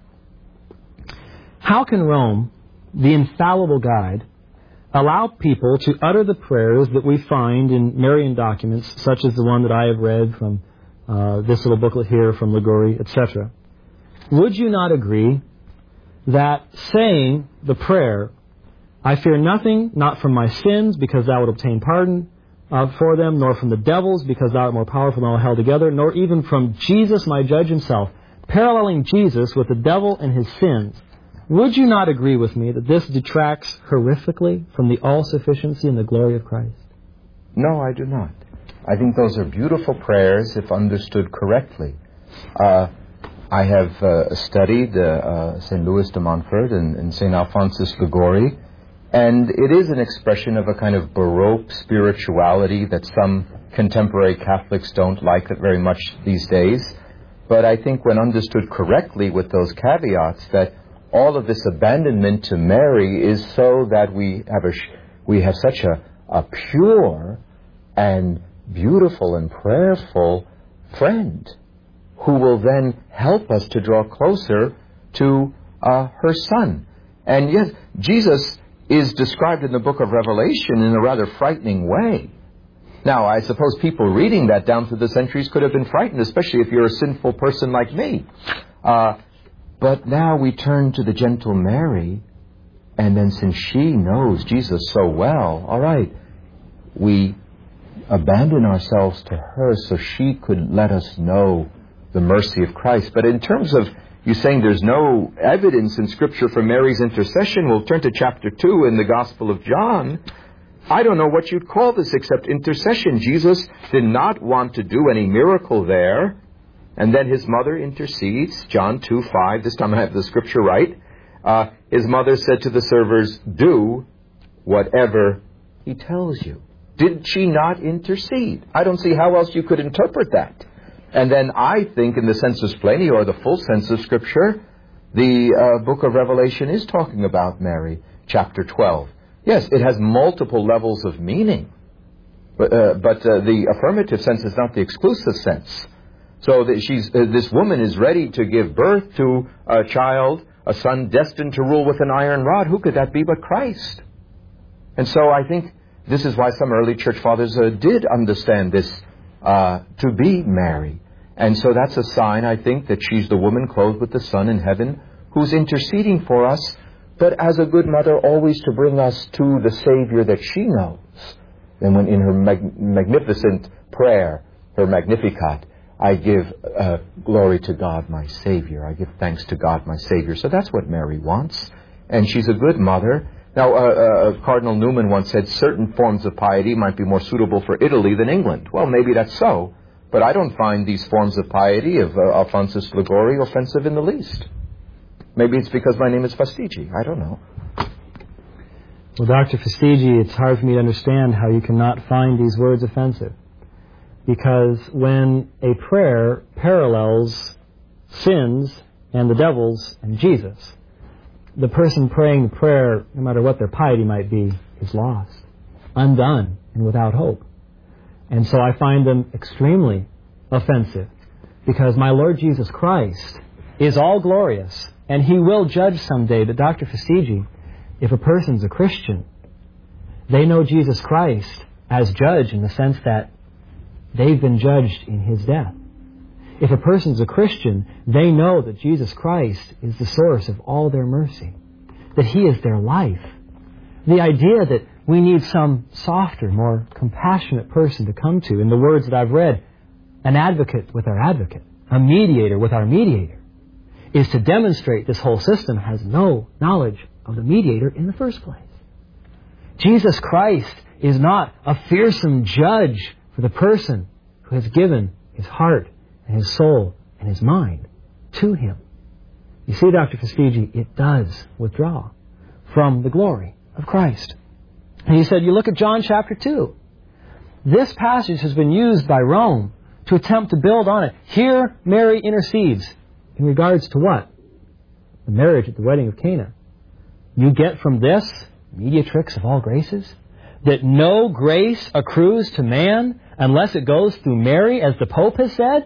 how can Rome, the infallible guide, allow people to utter the prayers that we find in Marian documents, such as the one that I have read from uh, this little booklet here from Liguri, et cetera? Would you not agree that saying the prayer, I fear nothing, not from my sins, because thou wilt obtain pardon uh, for them, nor from the devils, because thou art more powerful than all hell together, nor even from Jesus, my judge himself, paralleling Jesus with the devil and his sins, would you not agree with me that this detracts horrifically from the all-sufficiency and the glory of Christ? No, I do not. I think those are beautiful prayers if understood correctly. Uh, I have uh, studied uh, uh, Saint Louis de Montfort and, and Saint Alphonsus Liguori, and it is an expression of a kind of Baroque spirituality that some contemporary Catholics don't like it very much these days. But I think when understood correctly with those caveats, that all of this abandonment to Mary is so that we have a we have such a, a pure and beautiful and prayerful friend who will then help us to draw closer to uh, her Son. And yes, Jesus is described in the book of Revelation in a rather frightening way. Now, I suppose people reading that down through the centuries could have been frightened, especially if you're a sinful person like me. Uh, but now we turn to the gentle Mary, and then since she knows Jesus so well, all right, we abandon ourselves to her so she could let us know the mercy of Christ. But in terms of you saying there's no evidence in Scripture for Mary's intercession, we'll turn to chapter two in the Gospel of John. I don't know what you'd call this except intercession. Jesus did not want to do any miracle there. And then his mother intercedes. John two five, this time I have the Scripture right. Uh, his mother said to the servers, do whatever he tells you. Did she not intercede? I don't see how else you could interpret that. And then I think in the sensus pleni, or the full sense of Scripture, the uh, book of Revelation is talking about Mary, chapter twelve. Yes, it has multiple levels of meaning. But, uh, but uh, the affirmative sense is not the exclusive sense. So that she's, uh, this woman is ready to give birth to a child, a son destined to rule with an iron rod. Who could that be but Christ? And so I think this is why some early church fathers uh, did understand this uh, to be Mary. And so that's a sign, I think, that she's the woman clothed with the Son in heaven who's interceding for us, but as a good mother, always to bring us to the Savior that she knows. And when in her mag- magnificent prayer, her Magnificat, I give uh, glory to God, my Savior. I give thanks to God, my Savior. So that's what Mary wants. And she's a good mother Now, uh, uh, Cardinal Newman once said certain forms of piety might be more suitable for Italy than England. Well, maybe that's so, but I don't find these forms of piety of uh, Alphonsus Liguori offensive in the least. Maybe it's because my name is Fastigi. I don't know. Well, Doctor Fastigi, it's hard for me to understand how you cannot find these words offensive. Because when a prayer parallels sins and the devils and Jesus, the person praying the prayer, no matter what their piety might be, is lost, undone, and without hope. And so I find them extremely offensive, because my Lord Jesus Christ is all glorious, and He will judge someday. But Doctor Fastigi, if a person's a Christian, they know Jesus Christ as judge in the sense that they've been judged in His death. If a person's a Christian, they know that Jesus Christ is the source of all their mercy, that He is their life. The idea that we need some softer, more compassionate person to come to, in the words that I've read, an advocate with our advocate, a mediator with our mediator, is to demonstrate this whole system has no knowledge of the mediator in the first place. Jesus Christ is not a fearsome judge for the person who has given his heart and his soul and his mind to Him. You see, Doctor Fastigi, it does withdraw from the glory of Christ. And he said, you look at John chapter two. This passage has been used by Rome to attempt to build on it. Here, Mary intercedes. In regards to what? The marriage at the wedding of Cana. You get from this, mediatrix of all graces, that no grace accrues to man unless it goes through Mary, as the Pope has said?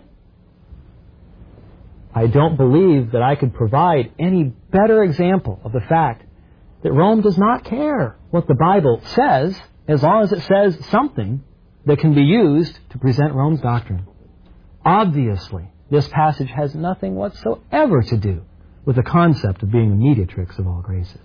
I don't believe that I could provide any better example of the fact that Rome does not care what the Bible says, as long as it says something that can be used to present Rome's doctrine. Obviously, this passage has nothing whatsoever to do with the concept of being a mediatrix of all graces.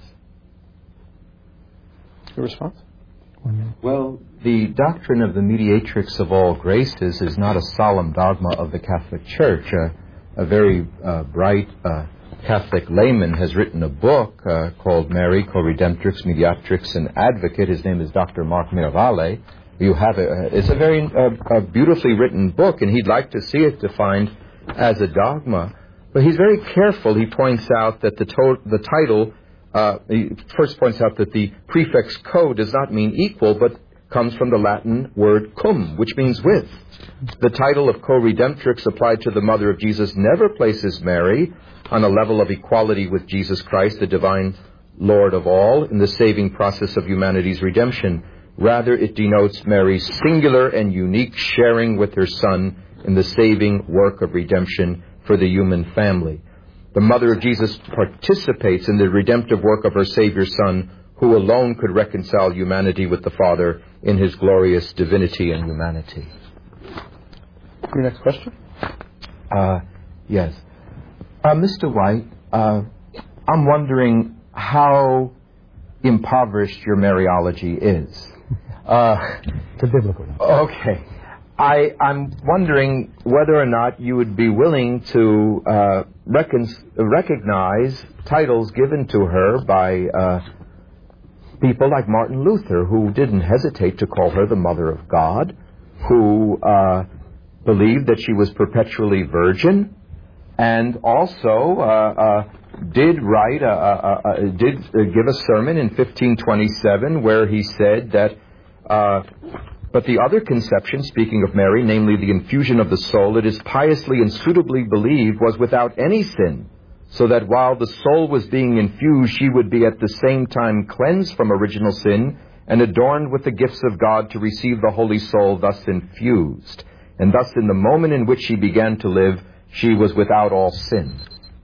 Your response? Well, the doctrine of the mediatrix of all graces is not a solemn dogma of the Catholic Church. Uh, a very uh, bright uh, Catholic layman has written a book uh, called Mary, Co-Redemptrix, Mediatrix, and Advocate. His name is Doctor Mark Miravalle. You have it. It's a very uh, a beautifully written book, and he'd like to see it defined as a dogma. But he's very careful. He points out that the, to- the title, uh, he first points out that the prefix co does not mean equal, but comes from the Latin word cum, which means with. The title of co-redemptrix applied to the mother of Jesus never places Mary on a level of equality with Jesus Christ, the divine Lord of all, in the saving process of humanity's redemption. Rather, it denotes Mary's singular and unique sharing with her Son in the saving work of redemption for the human family. The mother of Jesus participates in the redemptive work of her Savior Son, who alone could reconcile humanity with the Father in His glorious divinity and humanity. Your next question? Uh, yes. Uh, Mister White, uh, I'm wondering how impoverished your Mariology is. Uh, it's a biblical one. Okay. I, I'm wondering whether or not you would be willing to uh, recon- recognize titles given to her by uh, people like Martin Luther, who didn't hesitate to call her the Mother of God, who uh, believed that she was perpetually virgin, and also uh, uh, did write, a, a, a, a, did give a sermon in fifteen twenty-seven where he said that uh, but the other conception, speaking of Mary, namely the infusion of the soul, it is piously and suitably believed was without any sin, so that while the soul was being infused, she would be at the same time cleansed from original sin and adorned with the gifts of God to receive the Holy Soul thus infused. And thus, in the moment in which she began to live, she was without all sin.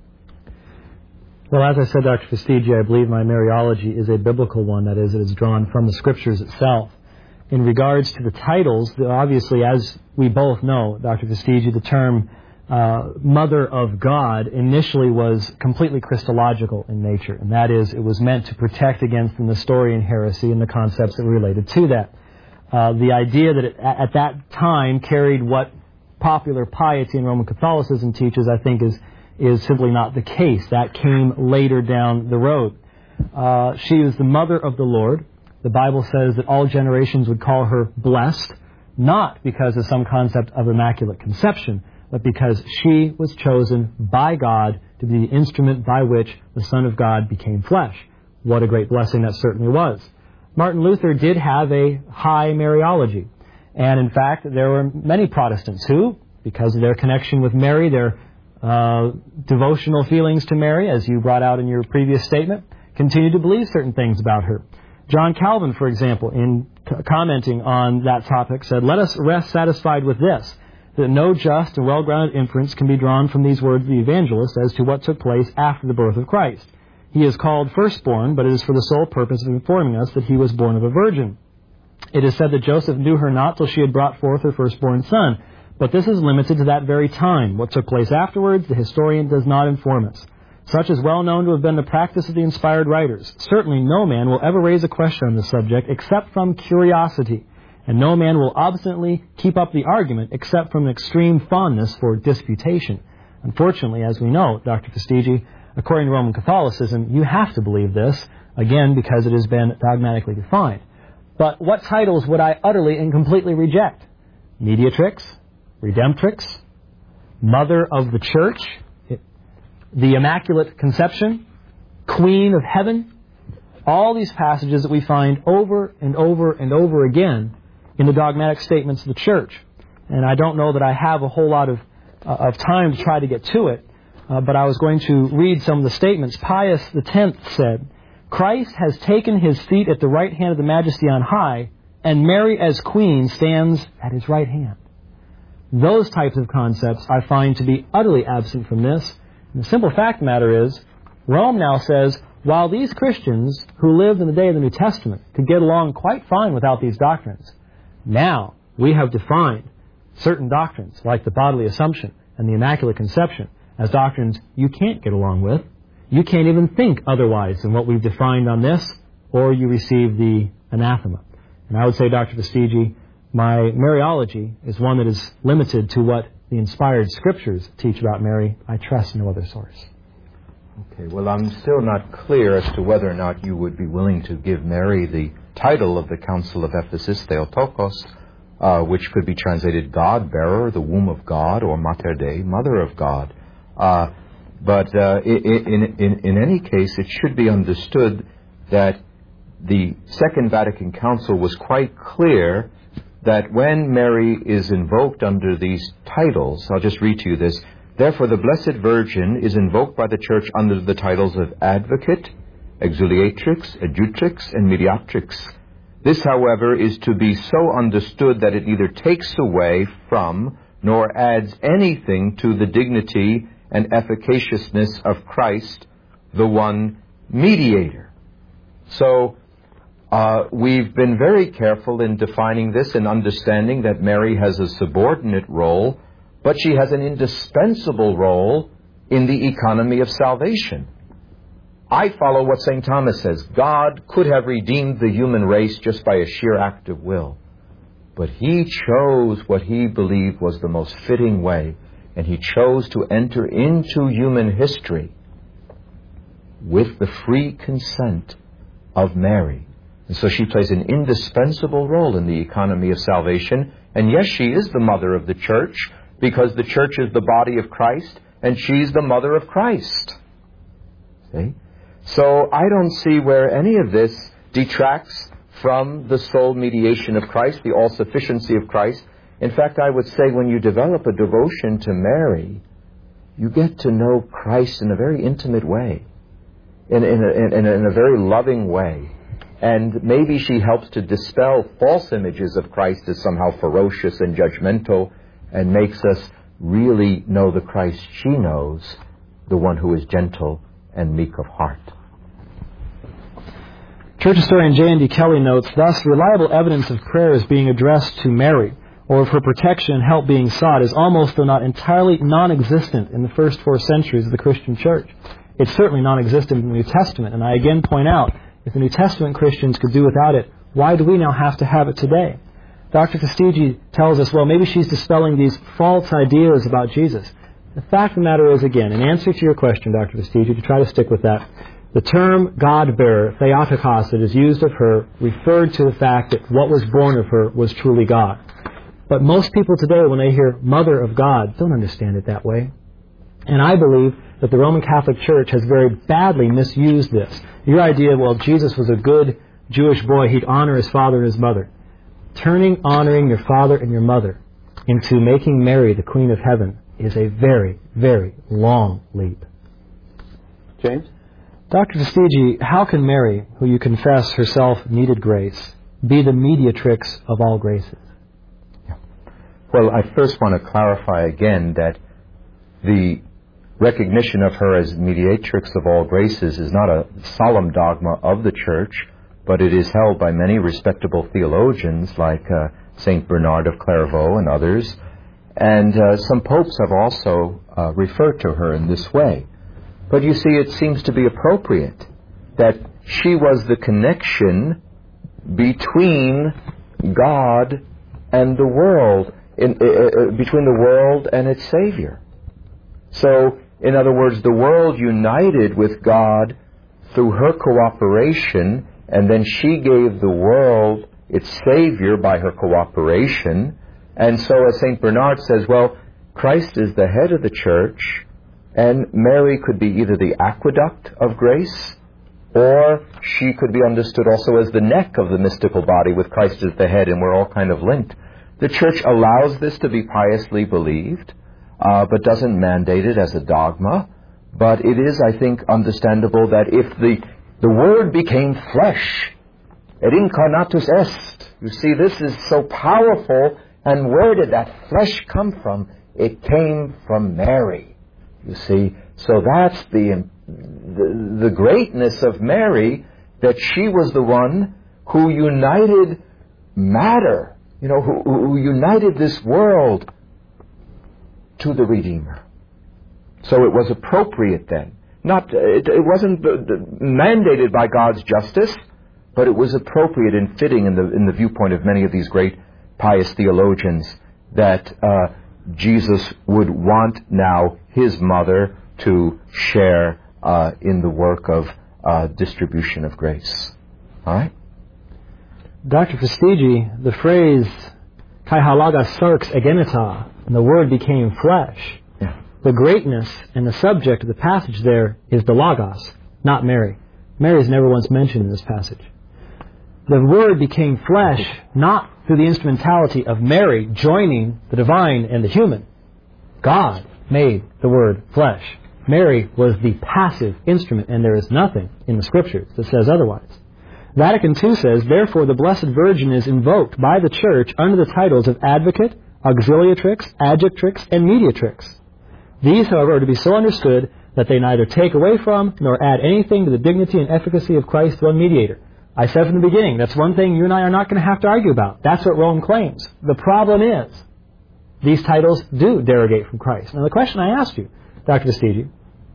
Well, as I said, Doctor Fastigi, I believe my Mariology is a biblical one, that is, it is drawn from the Scriptures itself. In regards to the titles, obviously, as we both know, Doctor Fastigi, the term uh, Mother of God initially was completely Christological in nature, and that is, it was meant to protect against the Nestorian heresy and the concepts that were related to that. Uh, the idea that it, at that time carried what popular piety in Roman Catholicism teaches, I think, is is simply not the case. That came later down the road. Uh, she is the mother of the Lord. The Bible says that all generations would call her blessed, not because of some concept of immaculate conception, but because she was chosen by God to be the instrument by which the Son of God became flesh. What a great blessing that certainly was. Martin Luther did have a high Mariology. And in fact, there were many Protestants who, because of their connection with Mary, their uh, devotional feelings to Mary, as you brought out in your previous statement, continued to believe certain things about her. John Calvin, for example, in c- commenting on that topic, said, "Let us rest satisfied with this, that no just and well-grounded inference can be drawn from these words of the evangelist as to what took place after the birth of Christ. He is called firstborn, but it is for the sole purpose of informing us that he was born of a virgin. It is said that Joseph knew her not till she had brought forth her firstborn son. But this is limited to that very time. What took place afterwards, the historian does not inform us. Such is well known to have been the practice of the inspired writers. Certainly no man will ever raise a question on this subject except from curiosity, and no man will obstinately keep up the argument except from an extreme fondness for disputation. Unfortunately, as we know, Doctor Fastiggi, according to Roman Catholicism, you have to believe this, again, because it has been dogmatically defined. But what titles would I utterly and completely reject? Mediatrix, Redemptrix, Mother of the Church, the Immaculate Conception, Queen of Heaven, all these passages that we find over and over and over again in the dogmatic statements of the Church. And I don't know that I have a whole lot of, uh, of time to try to get to it, uh, but I was going to read some of the statements. Pius the tenth said, "Christ has taken his seat at the right hand of the Majesty on high, and Mary as Queen stands at his right hand." Those types of concepts I find to be utterly absent from this. And the simple fact of the matter is, Rome now says, while these Christians who lived in the day of the New Testament could get along quite fine without these doctrines, now we have defined certain doctrines, like the bodily assumption and the Immaculate Conception, as doctrines you can't get along with. You can't even think otherwise than what we've defined on this, or you receive the anathema. And I would say, Doctor Fastiggi, my Mariology is one that is limited to what the inspired Scriptures teach about Mary. I trust no other source. Okay, well, I'm still not clear as to whether or not you would be willing to give Mary the title of the Council of Ephesus, Theotokos, uh, which could be translated God-bearer, the womb of God, or Mater Dei, Mother of God. Uh, but uh, in, in, in any case, it should be understood that the Second Vatican Council was quite clear that when Mary is invoked under these titles, I'll just read to you this, "Therefore the Blessed Virgin is invoked by the Church under the titles of Advocate, Exuliatrix, Adjutrix, and Mediatrix. This, however, is to be so understood that it neither takes away from nor adds anything to the dignity and efficaciousness of Christ, the one mediator." So, Uh, we've been very careful in defining this and understanding that Mary has a subordinate role, but she has an indispensable role in the economy of salvation. I follow what Saint Thomas says. God could have redeemed the human race just by a sheer act of will, but he chose what he believed was the most fitting way, and he chose to enter into human history with the free consent of Mary. And so she plays an indispensable role in the economy of salvation. And yes, she is the mother of the Church, because the Church is the body of Christ, and she's the mother of Christ. See? So I don't see where any of this detracts from the sole mediation of Christ, the all-sufficiency of Christ. In fact, I would say when you develop a devotion to Mary, you get to know Christ in a very intimate way, in, in, a, in, in a very loving way. And maybe she helps to dispel false images of Christ as somehow ferocious and judgmental, and makes us really know the Christ she knows, the one who is gentle and meek of heart. Church historian J N D Kelly notes, thus, reliable evidence of prayers being addressed to Mary, or of her protection and help being sought, is almost, though not entirely, non-existent in the first four centuries of the Christian Church. It's certainly non-existent in the New Testament, and I again point out, if the New Testament Christians could do without it, why do we now have to have it today? Doctor Fastiggi tells us, well, maybe she's dispelling these false ideas about Jesus. The fact of the matter is, again, in answer to your question, Doctor Fastiggi, to try to stick with that, The term God-bearer, Theotokos, that is used of her, referred to the fact that what was born of her was truly God. But most people today, when they hear Mother of God, don't understand it that way. And I believe that the Roman Catholic Church has very badly misused this. Your idea, well, Jesus was a good Jewish boy, he'd honor his father and his mother. Turning honoring your father and your mother into making Mary the Queen of Heaven is a very, very long leap. James? Doctor Vestigi, how can Mary, who you confess herself needed grace, be the mediatrix of all graces? Well, I first want to clarify again that the recognition of her as mediatrix of all graces is not a solemn dogma of the Church, but it is held by many respectable theologians like uh, Saint Bernard of Clairvaux and others. And uh, some popes have also uh, referred to her in this way. But you see, it seems to be appropriate that she was the connection between God and the world, in, uh, between the world and its Savior. So, in other words, the world united with God through her cooperation, and then she gave the world its Savior by her cooperation. And so, as Saint Bernard says, well, Christ is the head of the Church, and Mary could be either the aqueduct of grace, or she could be understood also as the neck of the mystical body, with Christ as the head, and we're all kind of linked. The Church allows this to be piously believed, uh, but doesn't mandate it as a dogma. But it is, I think, understandable that if the, the Word became flesh, et incarnatus est, you see, this is so powerful, and where did that flesh come from? It came from Mary. You see, so that's the, the the greatness of Mary, that she was the one who united matter, you know, who, who united this world to the Redeemer. So it was appropriate then. Not it, it wasn't mandated by God's justice, but it was appropriate and fitting in the in the viewpoint of many of these great pious theologians that uh, Jesus would want now his mother to share uh, in the work of uh, distribution of grace. All right? Doctor Vestigi, the phrase kai halaga sarx egenita, and the Word became flesh, yeah. The greatness and the subject of the passage there is the Logos, not Mary. Mary is never once mentioned in this passage. The Word became flesh, not through the instrumentality of Mary joining the divine and the human. God made the Word flesh. Mary was the passive instrument, and there is nothing in the Scriptures that says otherwise. Vatican two says, therefore the Blessed Virgin is invoked by the Church under the titles of Advocate, Auxiliatrix, Adjunctrix, and Mediatrix. These, however, are to be so understood that they neither take away from nor add anything to the dignity and efficacy of Christ, one mediator. I said from the beginning, that's one thing you and I are not going to have to argue about. That's what Rome claims. The problem is, these titles do derogate from Christ. Now the question I asked you, Doctor Vestigi,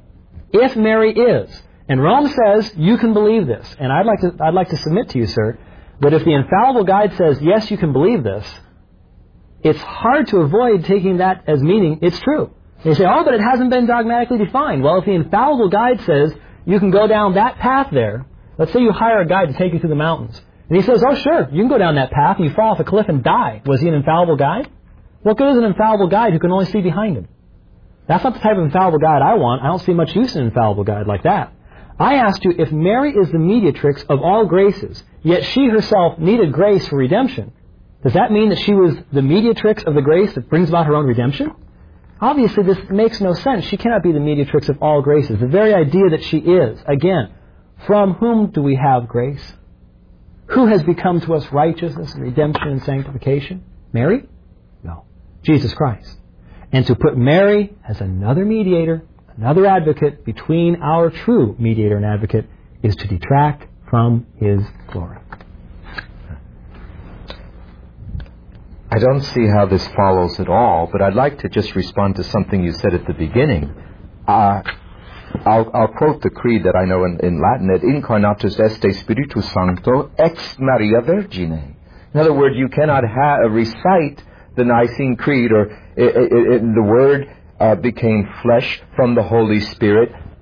if Mary is, and Rome says you can believe this, and I'd like to I'd like to submit to you, sir, that if the infallible guide says, yes, you can believe this, it's hard to avoid taking that as meaning it's true. They say, oh, but it hasn't been dogmatically defined. Well, if the infallible guide says you can go down that path there, let's say you hire a guide to take you through the mountains, and he says, oh, sure, you can go down that path, and you fall off a cliff and die. Was he an infallible guide? What good is an infallible guide who can only see behind him? That's not the type of infallible guide I want. I don't see much use in an infallible guide like that. I asked you, if Mary is the mediatrix of all graces, yet she herself needed grace for redemption, does that mean that she was the mediatrix of the grace that brings about her own redemption? Obviously, this makes no sense. She cannot be the mediatrix of all graces. The very idea that she is, again, from whom do we have grace? Who has become to us righteousness and redemption and sanctification? Mary? No. Jesus Christ. And to put Mary as another mediator, another advocate between our true mediator and advocate is to detract from his glory. I don't see how this follows at all, but I'd like to just respond to something you said at the beginning. Uh, I'll, I'll quote the creed that I know in, in Latin, et incarnatus est Spiritus Sancto ex Maria Virgine. In other words, you cannot ha- recite the Nicene Creed, or it, it, it, the Word uh, became flesh from the Holy Spirit,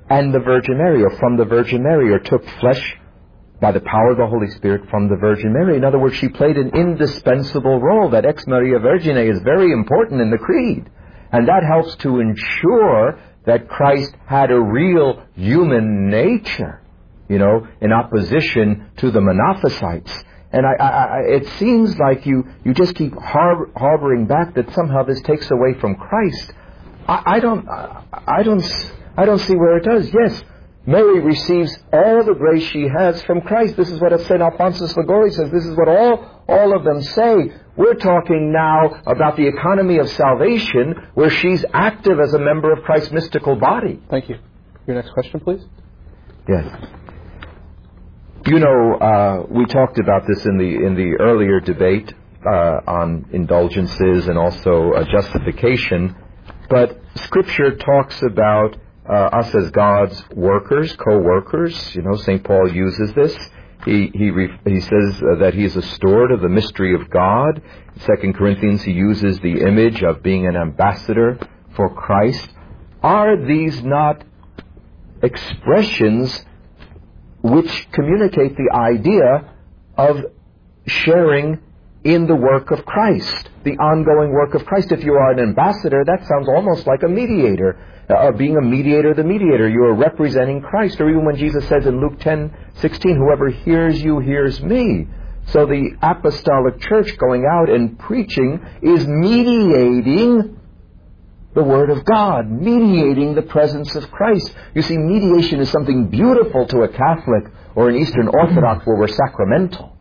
and the Virgin Mary, or from the Virgin Mary, or took flesh by the power of the Holy Spirit from the Virgin Mary. In other words, she played an indispensable role. That Ex Maria Virgine is very important in the Creed. And that helps to ensure that Christ had a real human nature, you know, in opposition to the Monophysites. And I, I, I, it seems like you, you just keep har- harboring back that somehow this takes away from Christ. I, I don't, I, I don't, I don't see where it does. Yes, Mary receives all the grace she has from Christ. This is what Saint Alphonsus Liguori says. This is what all, all of them say. We're talking now about the economy of salvation, where she's active as a member of Christ's mystical body. Thank you. Your next question, please. Yes. You know, uh, we talked about this in the in the earlier debate uh, on indulgences and also uh, justification, but Scripture talks about uh, us as God's workers, co-workers. You know, Saint Paul uses this. He he re- he says uh, that he is a steward of the mystery of God. In Second Corinthians, he uses the image of being an ambassador for Christ. Are these not expressions which communicate the idea of sharing in the work of Christ, the ongoing work of Christ? If you are an ambassador, that sounds almost like a mediator. Uh, being a mediator, the mediator, you are representing Christ. Or even when Jesus says in Luke ten sixteen, whoever hears you hears me. So the apostolic church going out and preaching is mediating the Word of God, mediating the presence of Christ. You see, mediation is something beautiful to a Catholic or an Eastern Orthodox where we're sacramental.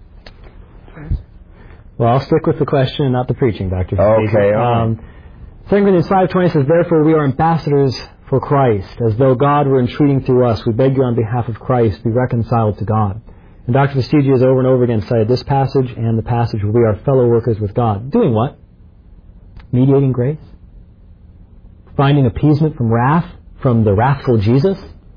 Well, I'll stick with the question and not the preaching, Doctor Okay. Um, Second Corinthians five twenty says, therefore we are ambassadors for Christ, as though God were entreating through us. We beg you on behalf of Christ, be reconciled to God. And Doctor Vestigia has over and over again cited this passage and the passage where we are fellow workers with God. Doing what? Mediating grace? Finding appeasement from wrath, from the wrathful Jesus?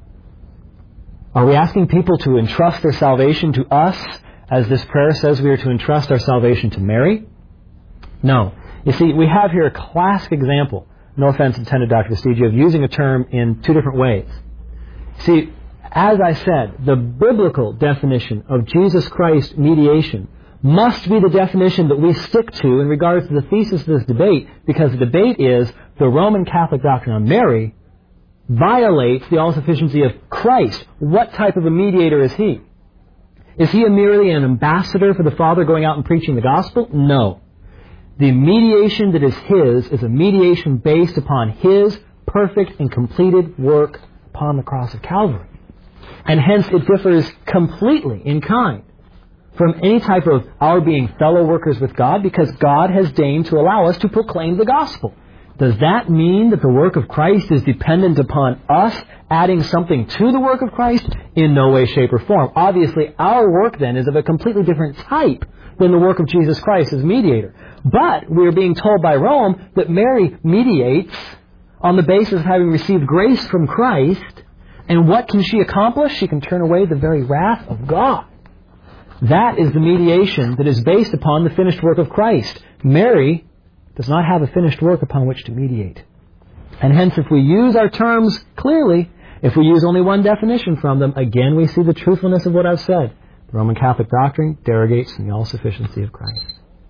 Are we asking people to entrust their salvation to us, as this prayer says we are to entrust our salvation to Mary? No. You see, we have here a classic example, no offense intended, Doctor Vestigia, of using a term in two different ways. See, as I said, the biblical definition of Jesus Christ mediation must be the definition that we stick to in regards to the thesis of this debate, because the debate is the Roman Catholic doctrine on Mary violates the all-sufficiency of Christ. What type of a mediator is he? Is he merely an ambassador for the Father going out and preaching the gospel? No. The mediation that is his is a mediation based upon his perfect and completed work upon the cross of Calvary. And hence it differs completely in kind from any type of our being fellow workers with God, because God has deigned to allow us to proclaim the gospel. Does that mean that the work of Christ is dependent upon us adding something to the work of Christ? In no way, shape, or form. Obviously, our work then is of a completely different type than the work of Jesus Christ as mediator. But we are being told by Rome that Mary mediates on the basis of having received grace from Christ. And what can she accomplish? She can turn away the very wrath of God. That is the mediation that is based upon the finished work of Christ. Mary does not have a finished work upon which to mediate. And hence, if we use our terms clearly, if we use only one definition from them, again we see the truthfulness of what I've said. The Roman Catholic doctrine derogates from the all-sufficiency of Christ.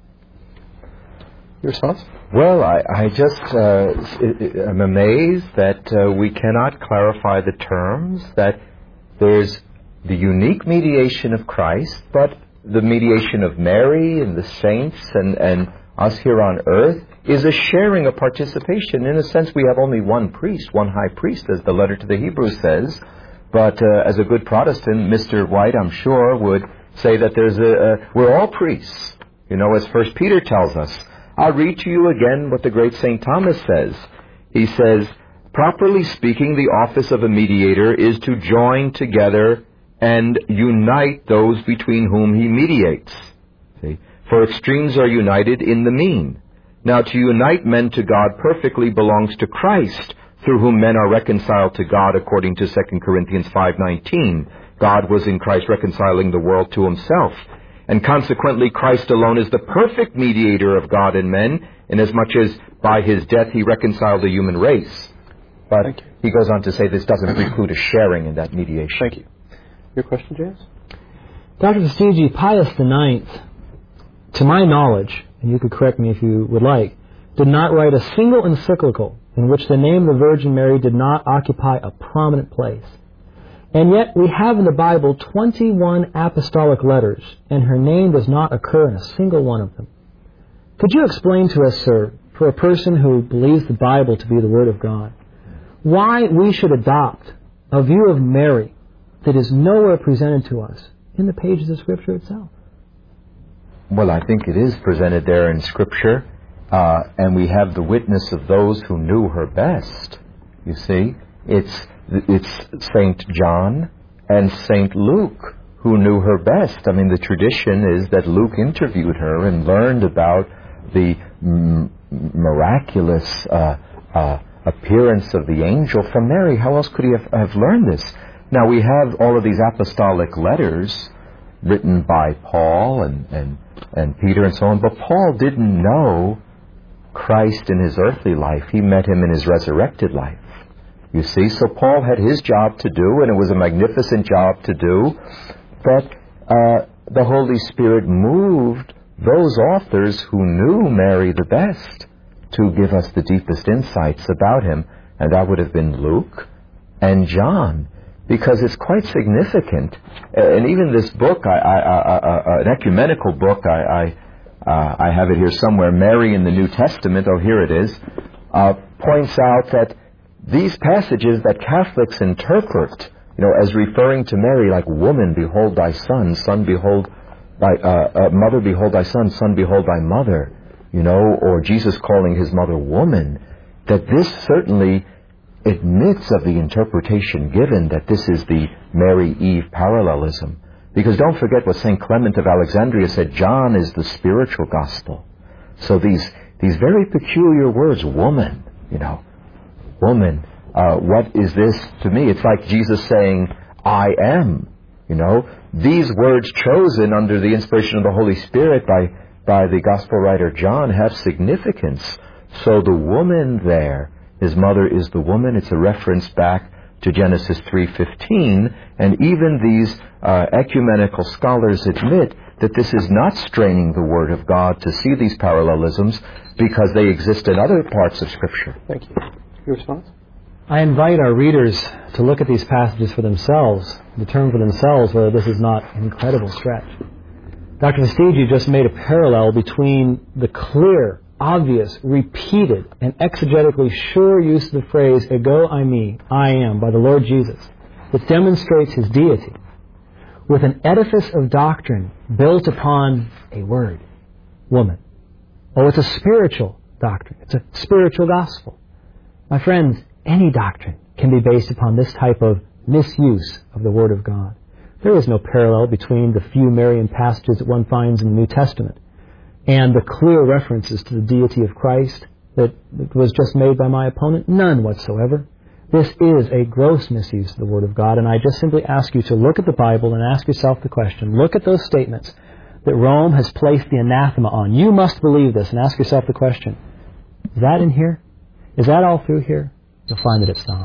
Your response? Well, I, I just uh, am amazed that uh, we cannot clarify the terms, that there's the unique mediation of Christ, but the mediation of Mary and the saints and, and us here on earth is a sharing, a participation. In a sense, we have only one priest, one high priest, as the letter to the Hebrews says. But uh, as a good Protestant, Mister White, I'm sure, would say that there's a, a we're all priests, you know, as First Peter tells us. I'll read to you again what the great Saint Thomas says. He says, properly speaking, the office of a mediator is to join together and unite those between whom he mediates. See? For extremes are united in the mean. Now, to unite men to God perfectly belongs to Christ, through whom men are reconciled to God, according to Second Corinthians five nineteen. God was in Christ reconciling the world to himself. And consequently, Christ alone is the perfect mediator of God and men, inasmuch as by his death he reconciled the human race. But Thank you. he goes on to say this doesn't preclude a sharing in that mediation. Thank you. Your question, James? Doctor Vestigi, Pius the Ninth, to my knowledge, and you could correct me if you would like, did not write a single encyclical in which the name of the Virgin Mary did not occupy a prominent place. And yet we have in the Bible twenty-one apostolic letters, and her name does not occur in a single one of them. Could you explain to us, sir, for a person who believes the Bible to be the Word of God, why we should adopt a view of Mary that is nowhere presented to us in the pages of Scripture itself? Well, I think it is presented there in Scripture, uh, and we have the witness of those who knew her best. You see, it's it's Saint John and Saint Luke who knew her best. I mean, the tradition is that Luke interviewed her and learned about the m- miraculous uh, uh, appearance of the angel from Mary. How else could he have, have learned this? Now, we have all of these apostolic letters written by Paul and, and, and Peter and so on, but Paul didn't know Christ in his earthly life. He met him in his resurrected life. You see, so Paul had his job to do, and it was a magnificent job to do, but uh, the Holy Spirit moved those authors who knew Mary the best to give us the deepest insights about him, and that would have been Luke and John, because it's quite significant. And even this book, I, I, I, I, an ecumenical book, I, I, uh, I have it here somewhere, Mary in the New Testament, oh, here it is, uh, points out that these passages that Catholics interpret, you know, as referring to Mary like, woman, behold thy son, son, behold thy, uh, uh, mother, behold thy son, son, behold thy mother, you know, or Jesus calling his mother woman, that this certainly admits of the interpretation given that this is the Mary-Eve parallelism. Because don't forget what Saint Clement of Alexandria said, John is the spiritual gospel. So these, these very peculiar words, woman, you know, woman, uh, what is this to me? It's like Jesus saying, I am. You know, these words chosen under the inspiration of the Holy Spirit by, by the Gospel writer John have significance. So the woman there, his mother is the woman. It's a reference back to Genesis three fifteen. And even these uh, ecumenical scholars admit that this is not straining the Word of God to see these parallelisms because they exist in other parts of Scripture. Thank you. Your response? I invite our readers to look at these passages for themselves, determine for themselves whether this is not an incredible stretch. Doctor Vestigi just made a parallel between the clear, obvious, repeated, and exegetically sure use of the phrase ego eimi, I am, by the Lord Jesus, that demonstrates his deity, with an edifice of doctrine built upon a word, woman. Oh, it's a spiritual doctrine. It's a spiritual gospel. My friends, any doctrine can be based upon this type of misuse of the Word of God. There is no parallel between the few Marian passages that one finds in the New Testament and the clear references to the deity of Christ that was just made by my opponent. None whatsoever. This is a gross misuse of the Word of God, and I just simply ask you to look at the Bible and ask yourself the question. Look at those statements that Rome has placed the anathema on. You must believe this, and ask yourself the question. Is that in here? Is that all through here? You'll find that it's not.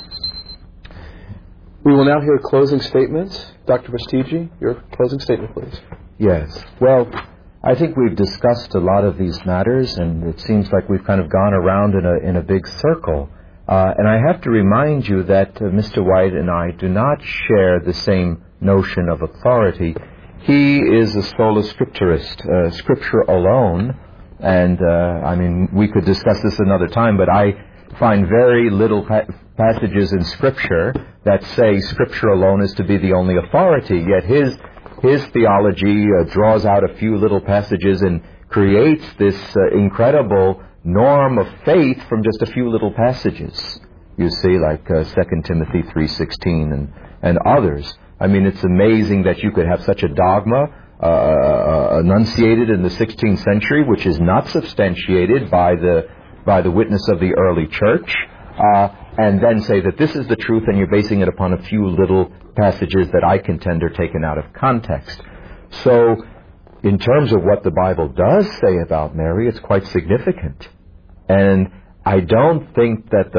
We will now hear closing statements. Doctor Vestigi, your closing statement, please. Yes. Well, I think we've discussed a lot of these matters, and it seems like we've kind of gone around in a in a big circle. Uh, and I have to remind you that uh, Mister White and I do not share the same notion of authority. He is a sola scripturist, uh, Scripture alone. And, uh, I mean, we could discuss this another time, but I find very little pa- passages in Scripture that say Scripture alone is to be the only authority. Yet his his theology uh, draws out a few little passages and creates this uh, incredible norm of faith from just a few little passages. You see, like uh, Second Timothy three sixteen and, and others. I mean, it's amazing that you could have such a dogma uh, uh, enunciated in the sixteenth century, which is not substantiated by the by the witness of the early church, uh, and then say that this is the truth, and you're basing it upon a few little passages that I contend are taken out of context. So, in terms of what the Bible does say about Mary, it's quite significant. And I don't think that the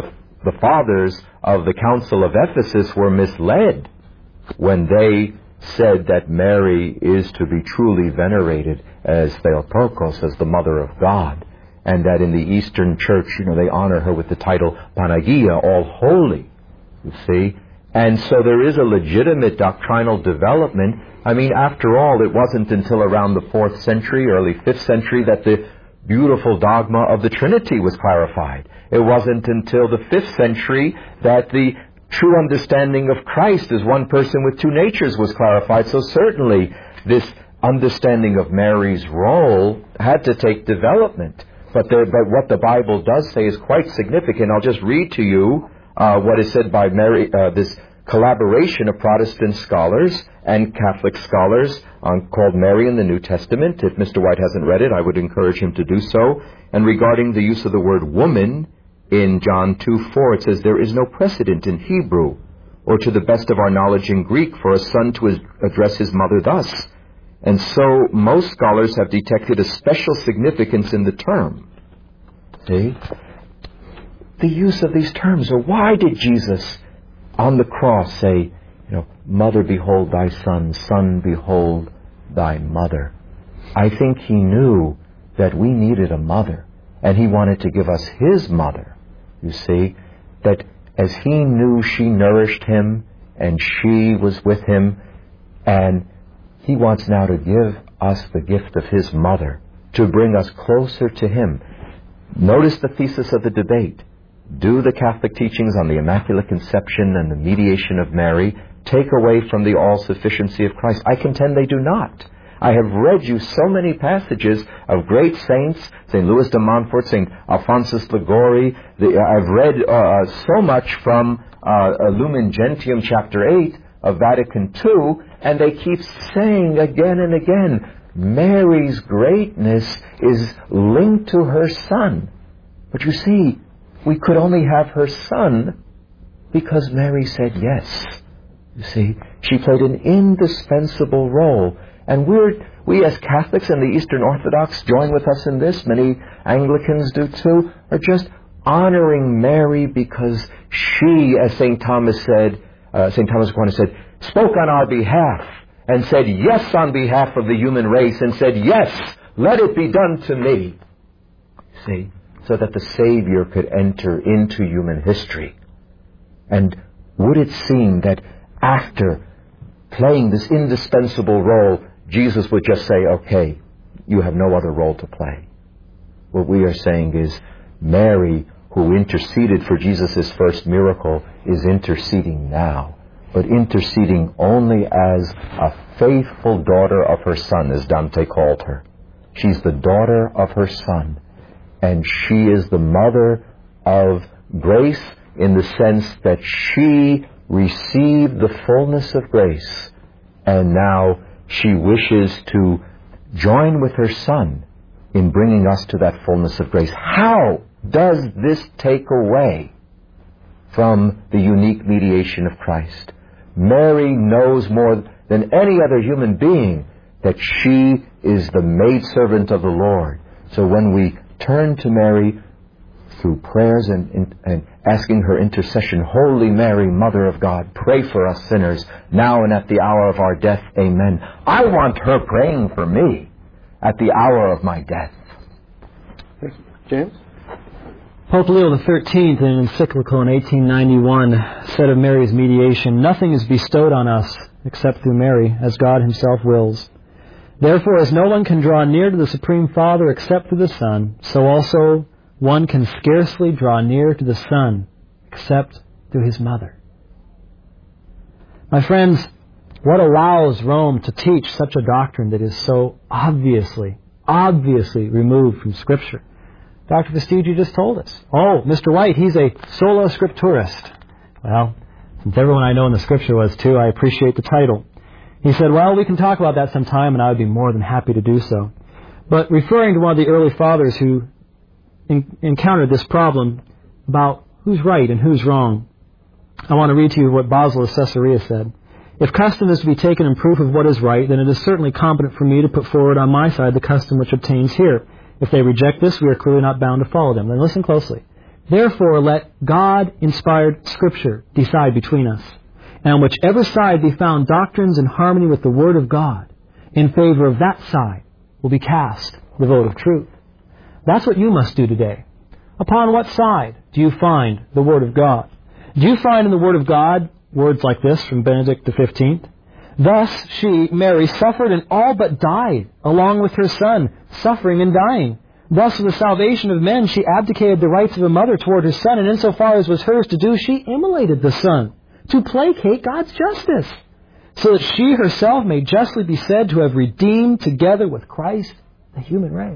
the fathers of the Council of Ephesus were misled when they said that Mary is to be truly venerated as Theotokos, as the Mother of God, and that in the Eastern Church, you know, they honor her with the title Panagia, all holy, you see. And so there is a legitimate doctrinal development. I mean, after all, it wasn't until around the fourth century, early fifth century, that the beautiful dogma of the Trinity was clarified. It wasn't until the fifth century that the true understanding of Christ as one person with two natures was clarified. So certainly this understanding of Mary's role had to take development. But, there, but what the Bible does say is quite significant. I'll just read to you uh, what is said by Mary, uh, this collaboration of Protestant scholars and Catholic scholars um, called Mary in the New Testament. If Mister White hasn't read it, I would encourage him to do so. And regarding the use of the word woman in John two four, it says, there is no precedent in Hebrew or to the best of our knowledge in Greek for a son to address his mother thus. And so most scholars have detected a special significance in the term. See? The use of these terms. Or why did Jesus on the cross say, you know, mother, behold thy son, son, behold thy mother? I think he knew that we needed a mother, and he wanted to give us his mother. You see, that as he knew she nourished him, and she was with him, and he wants now to give us the gift of his mother, to bring us closer to him. Notice the thesis of the debate. Do the Catholic teachings on the Immaculate Conception and the mediation of Mary take away from the all-sufficiency of Christ? I contend they do not. I have read you so many passages of great saints, Saint Louis de Montfort, Saint Alphonsus Liguori. The, I've read uh, so much from uh, Lumen Gentium chapter eight of Vatican two, and they keep saying again and again, Mary's greatness is linked to her son. But you see, we could only have her son because Mary said yes. You see, she played an indispensable role. And we're, we as Catholics and the Eastern Orthodox join with us in this, many Anglicans do too, are just honoring Mary because she, as Saint Thomas said, uh, Saint Thomas Aquinas said, spoke on our behalf and said yes on behalf of the human race and said, yes, let it be done to me. See, so that the Savior could enter into human history. And would it seem that after playing this indispensable role, Jesus would just say, okay, you have no other role to play? What we are saying is, Mary, who interceded for Jesus' first miracle, is interceding now, but interceding only as a faithful daughter of her son, as Dante called her. She's the daughter of her son, and she is the mother of grace in the sense that she received the fullness of grace, and now she wishes to join with her son in bringing us to that fullness of grace. How does this take away from the unique mediation of Christ? Mary knows more than any other human being that she is the maidservant of the Lord. So when we turn to Mary through prayers and, and, and asking her intercession, Holy Mary, Mother of God, pray for us sinners, now and at the hour of our death. Amen. I want her praying for me at the hour of my death. Thank you. James? Pope Leo the thirteenth, in an encyclical in eighteen ninety-one, said of Mary's mediation, nothing is bestowed on us except through Mary, as God himself wills. Therefore, as no one can draw near to the Supreme Father except through the Son, so also one can scarcely draw near to the Son except through his mother. My friends, what allows Rome to teach such a doctrine that is so obviously, obviously removed from Scripture? Doctor Vestigi just told us. Oh, Mister White, he's a sola scripturist. Well, since everyone I know in the Scripture was too, I appreciate the title. He said, well, we can talk about that sometime, and I would be more than happy to do so. But referring to one of the early fathers who in, encountered this problem about who's right and who's wrong, I want to read to you what Basil of Caesarea said. If custom is to be taken in proof of what is right, then it is certainly competent for me to put forward on my side the custom which obtains here. If they reject this, we are clearly not bound to follow them. Then listen closely. Therefore, let God-inspired Scripture decide between us, and on whichever side be found doctrines in harmony with the Word of God, in favor of that side will be cast the vote of truth. That's what you must do today. Upon what side do you find the Word of God? Do you find in the Word of God words like this from Benedict the fifteenth? Thus she, Mary, suffered and all but died, along with her Son, suffering and dying. Thus, for the salvation of men, she abdicated the rights of a mother toward her Son, and insofar as was hers to do, she immolated the Son, to placate God's justice, so that she herself may justly be said to have redeemed together with Christ the human race.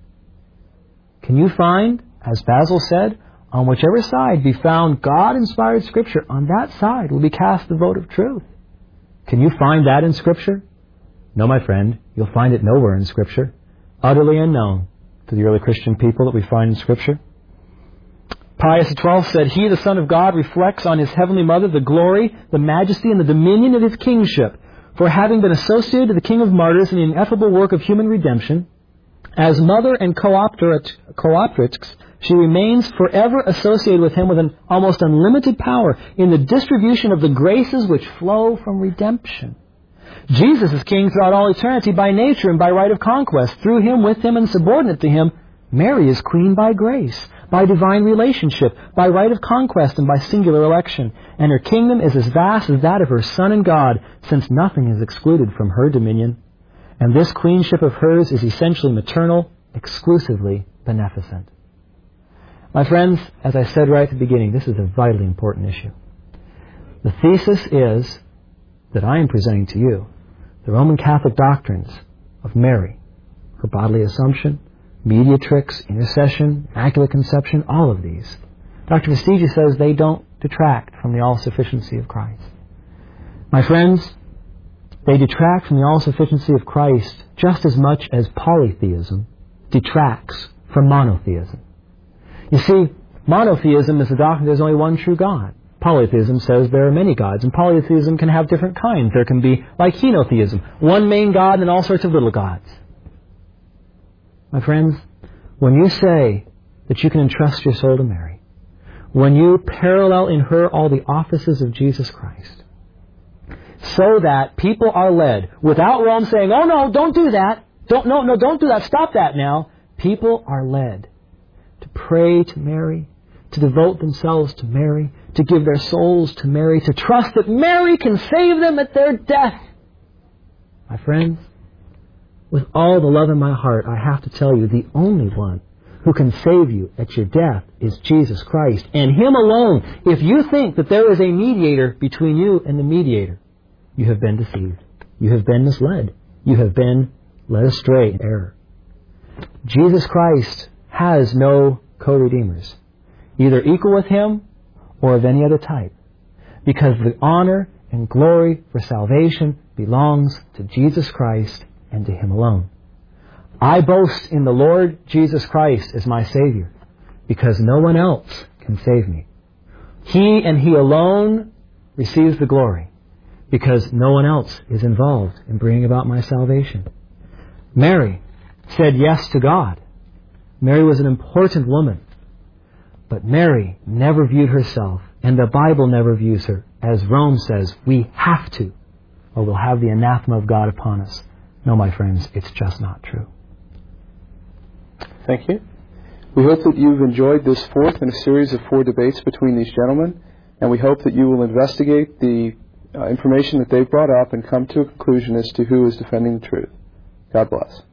Can you find, as Basil said, on whichever side be found God-inspired Scripture, on that side will be cast the vote of truth? Can you find that in Scripture? No, my friend, you'll find it nowhere in Scripture. Utterly unknown to the early Christian people that we find in Scripture. Pius the twelfth said, He, the Son of God, reflects on His Heavenly Mother the glory, the majesty, and the dominion of His kingship, for having been associated to the King of Martyrs in the ineffable work of human redemption, as mother and co-operatrix, she remains forever associated with Him with an almost unlimited power in the distribution of the graces which flow from redemption. Jesus is King throughout all eternity by nature and by right of conquest. Through Him, with Him, and subordinate to Him, Mary is Queen by grace, by divine relationship, by right of conquest, and by singular election. And her kingdom is as vast as that of her Son and God, since nothing is excluded from her dominion. And this queenship of hers is essentially maternal, exclusively beneficent. My friends, as I said right at the beginning, this is a vitally important issue. The thesis is that I am presenting to you the Roman Catholic doctrines of Mary, her bodily assumption, mediatrix, intercession, immaculate conception, all of these. Doctor Vestigia says they don't detract from the all-sufficiency of Christ. My friends, they detract from the all-sufficiency of Christ just as much as polytheism detracts from monotheism. You see, monotheism is the doctrine there's only one true God. Polytheism says there are many gods, and polytheism can have different kinds. There can be, like henotheism, one main God and all sorts of little gods. My friends, when you say that you can entrust your soul to Mary, when you parallel in her all the offices of Jesus Christ, so that people are led, without Rome saying, oh no, don't do that, don't, no, no, don't do that, stop that now, people are led to pray to Mary, to devote themselves to Mary, to give their souls to Mary, to trust that Mary can save them at their death. My friends, with all the love in my heart, I have to tell you, the only one who can save you at your death is Jesus Christ, and Him alone. If you think that there is a mediator between you and the mediator, you have been deceived. You have been misled. You have been led astray in error. Jesus Christ has no co-redeemers, either equal with Him or of any other type, because the honor and glory for salvation belongs to Jesus Christ and to Him alone. I boast in the Lord Jesus Christ as my Savior, because no one else can save me. He and He alone receives the glory, because no one else is involved in bringing about my salvation. Mary said yes to God. Mary was an important woman. But Mary never viewed herself, and the Bible never views her, as Rome says, we have to, or we'll have the anathema of God upon us. No, my friends, it's just not true. Thank you. We hope that you've enjoyed this fourth in a series of four debates between these gentlemen, and we hope that you will investigate the uh, information that they've brought up and come to a conclusion as to who is defending the truth. God bless.